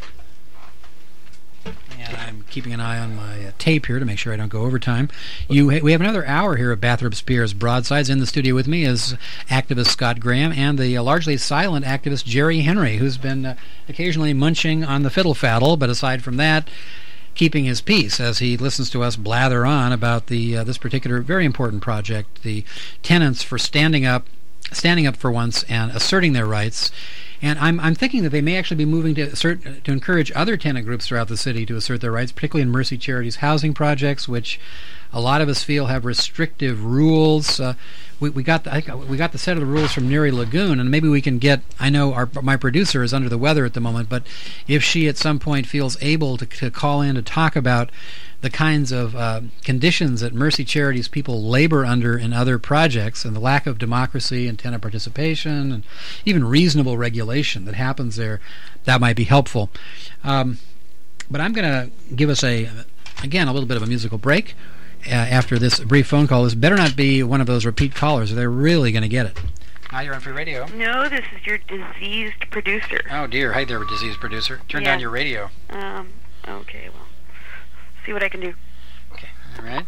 And I'm keeping an eye on my uh, tape here to make sure I don't go over time. You, ha- we have another hour here of Bathrop Spears Broadsides. In the studio with me is activist Scott Graham and the uh, largely silent activist Jerry Henry, who's been uh, occasionally munching on the fiddle faddle, but aside from that, keeping his peace as he listens to us blather on about the uh, this particular very important project, the tenants for standing up, standing up for once and asserting their rights. And I'm I'm thinking that they may actually be moving to assert, to encourage other tenant groups throughout the city to assert their rights, particularly in Mercy Charities housing projects, which a lot of us feel have restrictive rules. Uh, we we got the, I, we got the set of the rules from Neary Lagoon, and maybe we can get. I know our my producer is under the weather at the moment, but if she at some point feels able to to call in to talk about the kinds of uh, conditions that Mercy Charities people labor under in other projects, and the lack of democracy and tenant participation, and even reasonable regulation that happens there, that might be helpful. Um, but I'm going to give us a, again, a little bit of a musical break uh, after this brief phone call. This better not be one of those repeat callers, or they're really going to get it. Hi, you're on Free Radio. No, this is your diseased producer. Oh dear, hi there, diseased producer. Turn Yeah. down your radio. Um, okay, well, see what I can do. Okay, all right.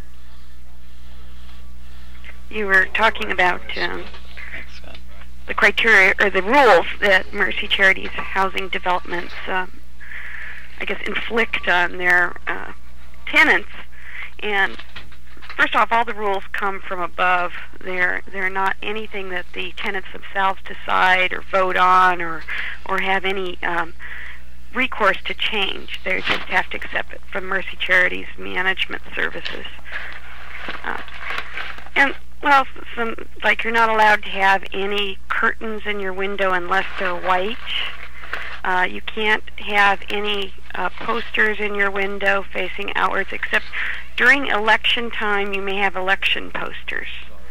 You were talking about um, Thanks, Scott. the criteria or the rules that Mercy Charities housing developments, um, I guess, inflict on their uh, tenants. And first off, all the rules come from above. They're they're not anything that the tenants themselves decide or vote on or or have any um, recourse to change. They just have to accept it from Mercy Charities Management Services. Uh, and well, some like you're not allowed to have any curtains in your window unless they're white. Uh, you can't have any uh, posters in your window facing outwards, except during election time you may have election posters.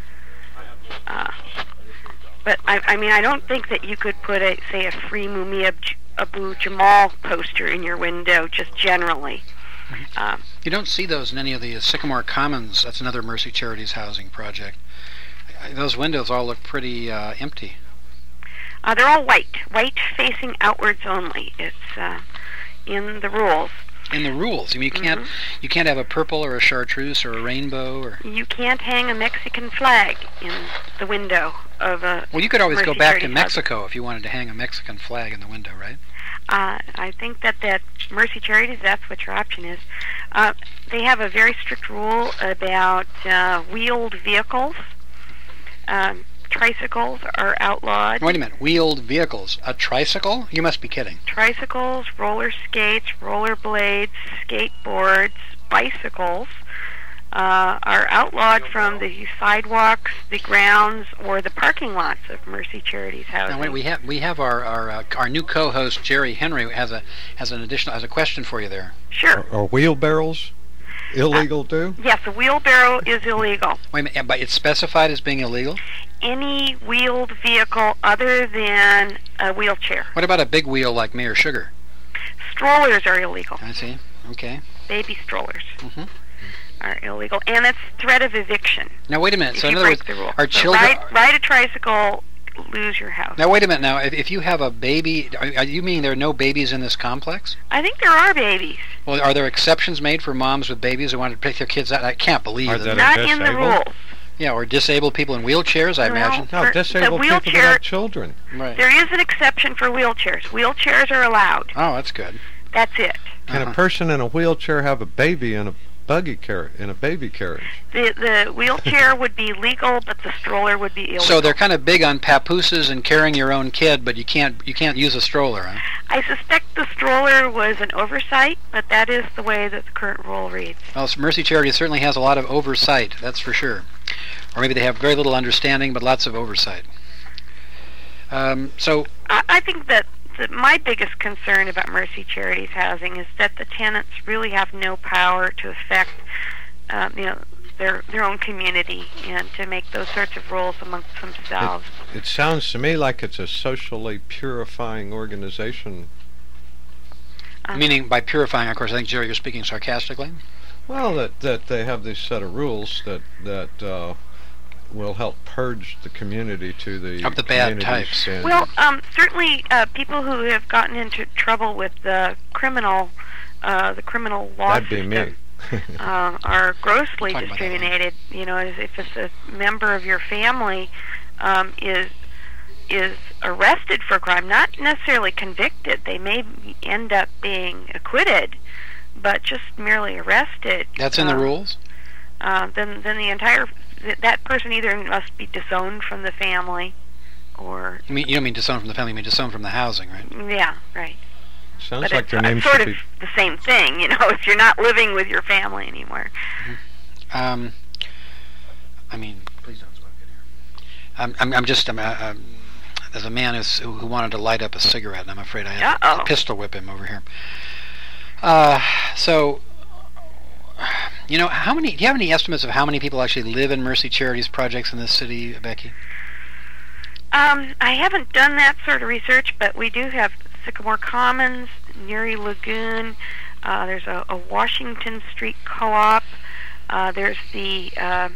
Uh, but I, I mean, I don't think that you could put a, say, a Free Mumia Abu Jamal poster in your window just generally. Um, You don't see those in any of the Sycamore Commons. That's another Mercy Charities housing project. Those windows all look pretty uh, empty. uh, they're all white, white facing outwards only. It's uh, in the rules. In the rules, I mean, you can't Mhm. you can't have a purple or a chartreuse or a rainbow or. You can't hang a Mexican flag in the window of a. Well, you could always go Mercy back to Charities Mexico if you wanted to hang a Mexican flag in the window, right? Uh, I think that that Mercy Charities, that's what your option is. Uh, they have a very strict rule about uh, wheeled vehicles. Um, tricycles are outlawed. Wait a minute, wheeled vehicles, a tricycle? You must be kidding. Tricycles, roller skates, roller blades, skateboards, bicycles uh, are outlawed from the sidewalks, the grounds, or the parking lots of Mercy Charities housing. Now wait, we have we have our our uh, our new co-host Jerry Henry has a has an additional has a question for you there. Sure. Are, are wheelbarrows illegal too? Yes, a wheelbarrow is illegal. Wait a minute, but it's specified as being illegal? Any wheeled vehicle other than a wheelchair. What about a big wheel like Mayor Sugar? Strollers are illegal. I see. Okay. Baby strollers Mm-hmm. are illegal, and it's threat of eviction. Now wait a minute. If So in you other break words, the rule. are So children? ride, ride a tricycle, lose your house. Now wait a minute. Now if, if you have a baby, are, are you mean there are no babies in this complex? I think there are babies. Well, are there exceptions made for moms with babies who want to pick their kids out? I can't believe Are that. that Not are in the disabled? rules. Yeah, or disabled people in wheelchairs, I No. imagine. No, For- disabled the people that wheelchair- have children. Right. There is an exception for wheelchairs. Wheelchairs are allowed. Oh, that's good. That's it. Can Uh-huh. a person in a wheelchair have a baby in a buggy carriage in a baby carriage? The the wheelchair would be legal, but the stroller would be illegal. So they're kind of big on papooses and carrying your own kid, but you can't you can't use a stroller, huh? I suspect the stroller was an oversight, but that is the way that the current rule reads. Well, Mercy Charities certainly has a lot of oversight, that's for sure. Or maybe they have very little understanding, but lots of oversight. Um, so, I, I think that the, my biggest concern about Mercy Charities housing is that the tenants really have no power to affect, um, you know, their their own community and to make those sorts of rules amongst themselves. It, it sounds to me like it's a socially purifying organization. Um, Meaning, by purifying, of course, I think, Jerry, you're speaking sarcastically. Well, that that they have this set of rules that that uh, will help purge the community to the Of the bad community types. standards. Well, um, certainly uh, people who have gotten into trouble with the criminal, uh, the criminal law That'd be system, me. uh, are grossly Talk about that discriminated. You know, if it's a member of your family um, is is arrested for a crime, not necessarily convicted. They may end up being acquitted, but just merely arrested. That's in the uh, rules? Uh, then, then the entire th- that person either must be disowned from the family, or You mean you don't mean disown from the family, you mean disown from the housing, right? yeah, right. Sounds But like it's their uh, name sort should of be. the same thing, you know. If you're not living with your family anymore. Um, I mean, please don't smoke in here. I'm, I'm, I'm just, I'm, uh, um, there's a man who's, who, who wanted to light up a cigarette, and I'm afraid I have Uh-oh. to pistol whip him over here. Uh, so, you know, how many? Do you have any estimates of how many people actually live in Mercy Charities projects in this city, Becky? Um, I haven't done that sort of research, but we do have Sycamore Commons, Neary Lagoon. Uh, there's a, a Washington Street co-op. Uh, there's the uh,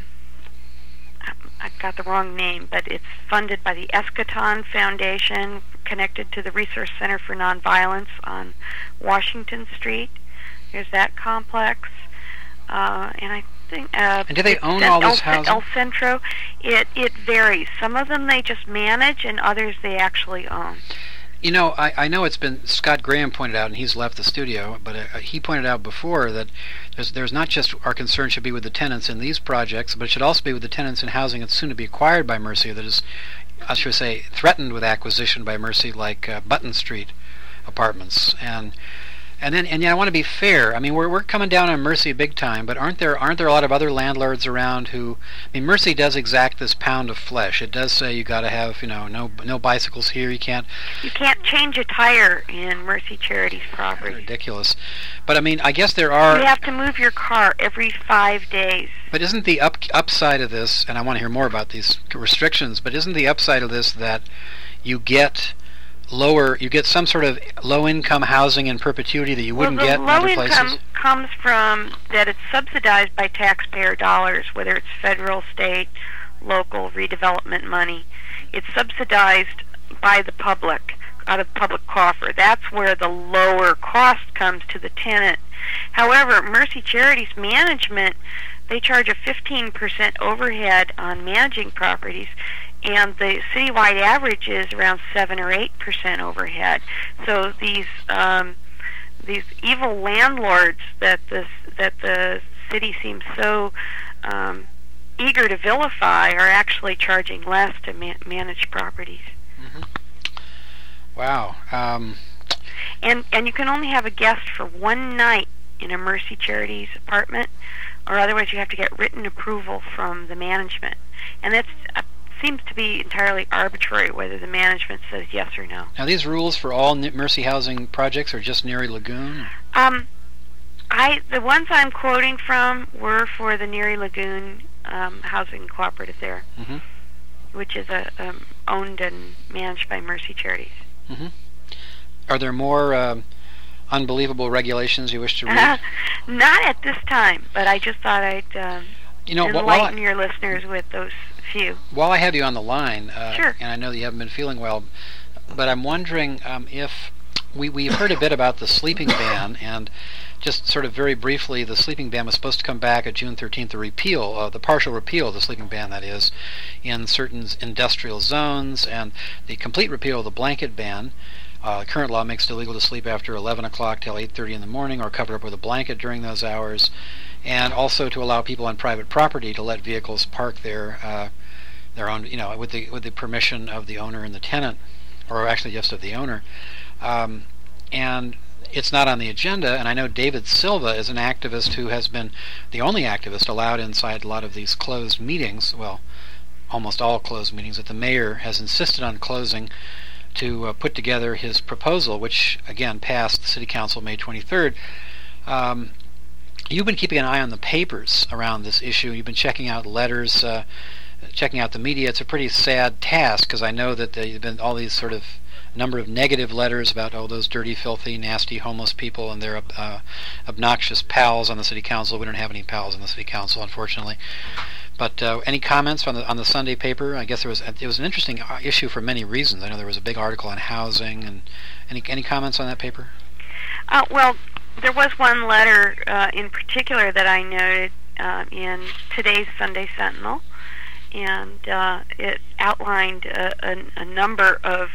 I've got the wrong name, but it's funded by the Eschaton Foundation, connected to the Resource Center for Nonviolence on Washington Street. There's that complex, uh, and I think. Uh, And do they own El, all this El, housing? El Centro, it it varies. Some of them they just manage, and others they actually own. You know, I, I know it's been, Scott Graham pointed out, and he's left the studio, but uh, he pointed out before that there's, there's not just our concern should be with the tenants in these projects, but it should also be with the tenants in housing that's soon to be acquired by Mercy, that is, I should say, threatened with acquisition by Mercy, like uh, Button Street apartments. And and then and yeah, I want to be fair. I mean, we're we're coming down on Mercy big time, but aren't there aren't there a lot of other landlords around who? I mean, Mercy does exact this pound of flesh. It does say you got to have, you know, no no bicycles here. You can't. You can't change a tire in Mercy Charities property. Ridiculous. But I mean, I guess there are. You have to move your car every five days. But isn't the up upside of this? And I want to hear more about these restrictions. But isn't the upside of this that you get lower, you get some sort of low-income housing in perpetuity that you wouldn't well, get in other low income places? comes from that it's subsidized by taxpayer dollars, whether it's federal, state, local redevelopment money. It's subsidized by the public, out of the public coffer. That's where the lower cost comes to the tenant. However, Mercy Charities management, they charge a fifteen percent overhead on managing properties, and the citywide average is around seven or eight percent overhead. So these um, these evil landlords that the that the city seems so um, eager to vilify are actually charging less to ma- manage properties. Mm-hmm. Wow. Um, And and you can only have a guest for one night in a Mercy Charities apartment, or otherwise you have to get written approval from the management. And that's uh, seems to be entirely arbitrary whether the management says yes or no. now, these rules for all N- Mercy housing projects are just Neary Lagoon? Um, I the ones I'm quoting from were for the Neary Lagoon um, housing cooperative there, Mm-hmm. which is a um, owned and managed by Mercy Charities. Mm-hmm. Are there more um, unbelievable regulations you wish to read? Not at this time, but I just thought I'd um, You know, wh- while enlighten I- your listeners with those few. While I have you on the line, uh, Sure. and I know that you haven't been feeling well, but I'm wondering um, if we, we've heard a bit about the sleeping ban, and just sort of very briefly, the sleeping ban was supposed to come back at June thirteenth, the repeal, uh, the partial repeal of the sleeping ban, that is, in certain industrial zones, and the complete repeal of the blanket ban. Uh, current law makes it illegal to sleep after eleven o'clock till eight thirty in the morning, or cover up with a blanket during those hours, and also to allow people on private property to let vehicles park there, uh, their own, you know, with the with the permission of the owner and the tenant, or actually just of the owner. Um, and it's not on the agenda, and I know David Silva is an activist who has been the only activist allowed inside a lot of these closed meetings, well, almost all closed meetings, that the mayor has insisted on closing to uh, put together his proposal, which again passed the City Council May twenty-third. Um, you've been keeping an eye on the papers around this issue. You've been checking out letters, uh, checking out the media. It's a pretty sad task because I know that there've been all these sort of number of negative letters about oh those dirty, filthy, nasty homeless people and their uh, obnoxious pals on the City Council. We don't have any pals on the City Council, unfortunately. But uh, any comments on the on the Sunday paper? I guess there was it was an interesting issue for many reasons. I know there was a big article on housing, and any any comments on that paper? Uh, well, there was one letter uh, in particular that I noted uh, in today's Sunday Sentinel, and uh, it outlined a, a, a number of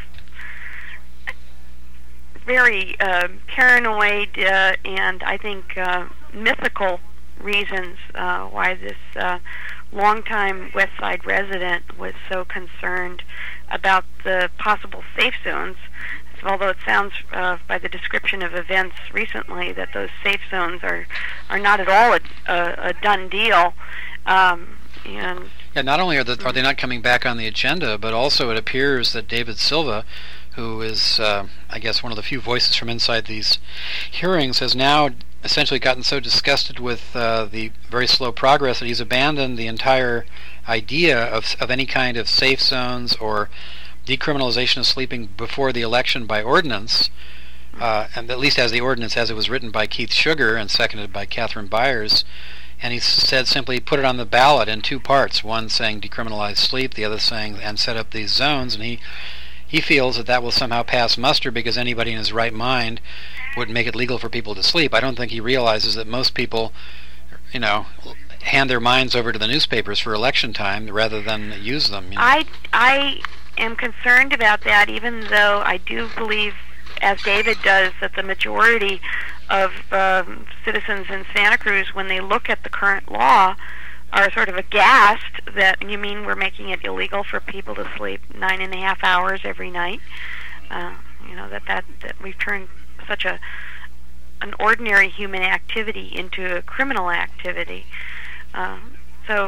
very uh, paranoid uh, and I think uh, mythical reasons uh, why this uh, longtime West Side resident was so concerned about the possible safe zones. Although it sounds, uh, by the description of events recently, that those safe zones are, are not at all a, a, a done deal. Um, and yeah, not only are, the, are they not coming back on the agenda, but also it appears that David Silva, who is, uh, I guess, one of the few voices from inside these hearings, has now essentially gotten so disgusted with uh, the very slow progress that he's abandoned the entire idea of of any kind of safe zones or decriminalization of sleeping before the election by ordinance, uh, and at least as the ordinance as it was written by Keith Sugar and seconded by Catherine Byers. And he said simply put it on the ballot in two parts, one saying decriminalize sleep, the other saying and set up these zones. And he he feels that that will somehow pass muster because anybody in his right mind would make it legal for people to sleep. I don't think he realizes that most people, you know, hand their minds over to the newspapers for election time rather than use them. You know? I I am concerned about that, even though I do believe, as David does, that the majority of um, citizens in Santa Cruz, when they look at the current law, are sort of aghast that, you mean we're making it illegal for people to sleep nine and a half hours every night? Uh, you know, that, that, that we've turned such a an ordinary human activity into a criminal activity. Um, so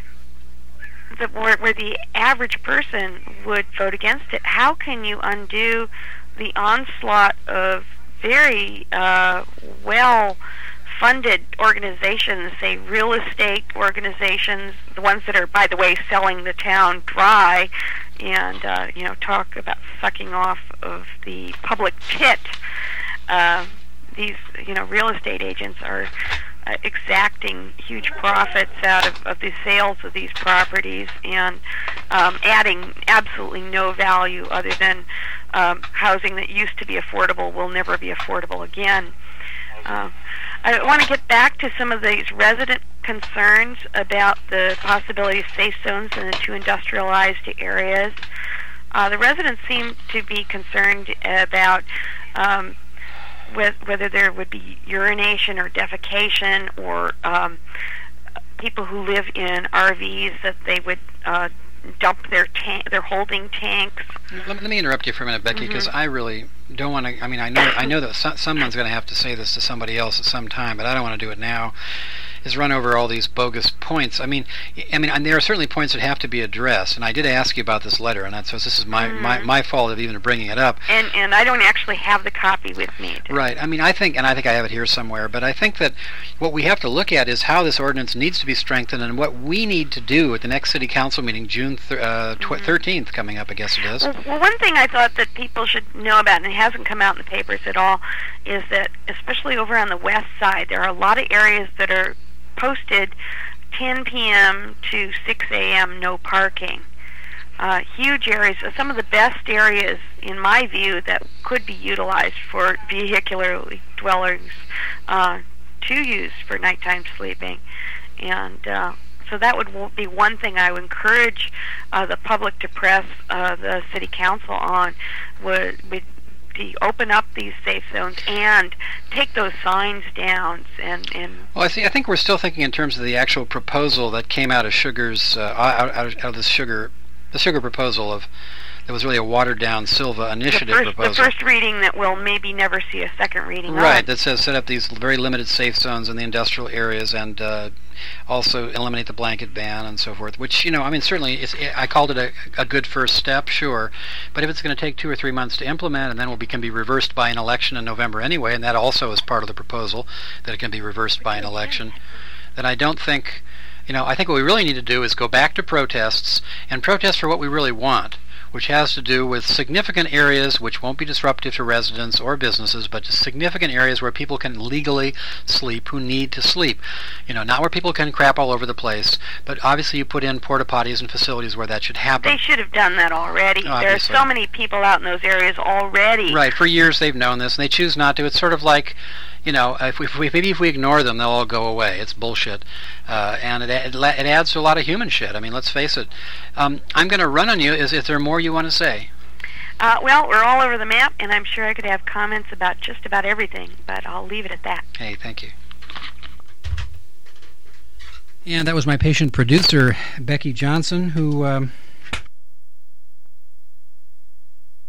the, where, where the average person would vote against it, how can you undo the onslaught of very uh, well-funded organizations, say real estate organizations, the ones that are, by the way, selling the town dry, and uh, you know, talk about sucking off of the public pit. Uh, these, you know, real estate agents are uh, exacting huge profits out of, of the sales of these properties and um, adding absolutely no value other than um, housing that used to be affordable will never be affordable again. Uh, I want to get back to some of these resident concerns about the possibility of safe zones in the two industrialized areas. Uh, the residents seem to be concerned about um, with whether there would be urination or defecation, or um, people who live in R Vs that they would uh, dump their tank, their holding tanks. Let, let me interrupt you for a minute, Becky, because Mm-hmm. I really don't want to. I mean, I know I know that so, someone's going to have to say this to somebody else at some time, but I don't want to do it now. Is run over all these bogus points. I mean, I mean, and there are certainly points that have to be addressed. And I did ask you about this letter, and that's so this is my, Mm-hmm. my, my fault of even bringing it up. And and I don't actually have the copy with me. Right. I mean, I think, and I think I have it here somewhere, but I think that what we have to look at is how this ordinance needs to be strengthened and what we need to do at the next City Council meeting, June th- uh, tw- Mm-hmm. thirteenth, coming up, I guess it is. Well, well, one thing I thought that people should know about, and it hasn't come out in the papers at all, is that especially over on the west side, there are a lot of areas that are posted ten p.m. to six a.m. no parking. Uh, huge areas, some of the best areas, in my view, that could be utilized for vehicular dwellers uh, to use for nighttime sleeping. And uh, so that would w- be one thing I would encourage uh, the public to press uh, the City Council on, would, would be open up these safe zones and take those signs down. And, and Well, I, see, I think we're still thinking in terms of the actual proposal that came out of Sugar's, uh, out, out, of, out of this Sugar the sugar proposal of that was really a watered-down Silva initiative the first, proposal. The first reading that will maybe never see a second reading. Right, on. that says set up these very limited safe zones in the industrial areas and uh, also eliminate the blanket ban and so forth, which, you know, I mean, certainly it's, I called it a, a good first step, sure, but if it's going to take two or three months to implement and then it can be reversed by an election in November anyway, and that also is part of the proposal, that it can be reversed by an election, then I don't think, you know, I think what we really need to do is go back to protests and protest for what we really want, which has to do with significant areas which won't be disruptive to residents or businesses, but just significant areas where people can legally sleep who need to sleep. You know, not where people can crap all over the place, but obviously you put in porta potties and facilities where that should happen. They should have done that already. Obviously. There are so many people out in those areas already. Right, for years they've known this, and they choose not to. It's sort of like, you know, if we, if we, maybe if we ignore them, they'll all go away. It's bullshit. Uh, and it, it, it adds to a lot of human shit. I mean, let's face it. Um, I'm going to run on you. Is, is there more you want to say? Uh, well, we're all over the map, and I'm sure I could have comments about just about everything, but I'll leave it at that. Hey, thank you. And that was my patient producer, Becky Johnson, who... Um,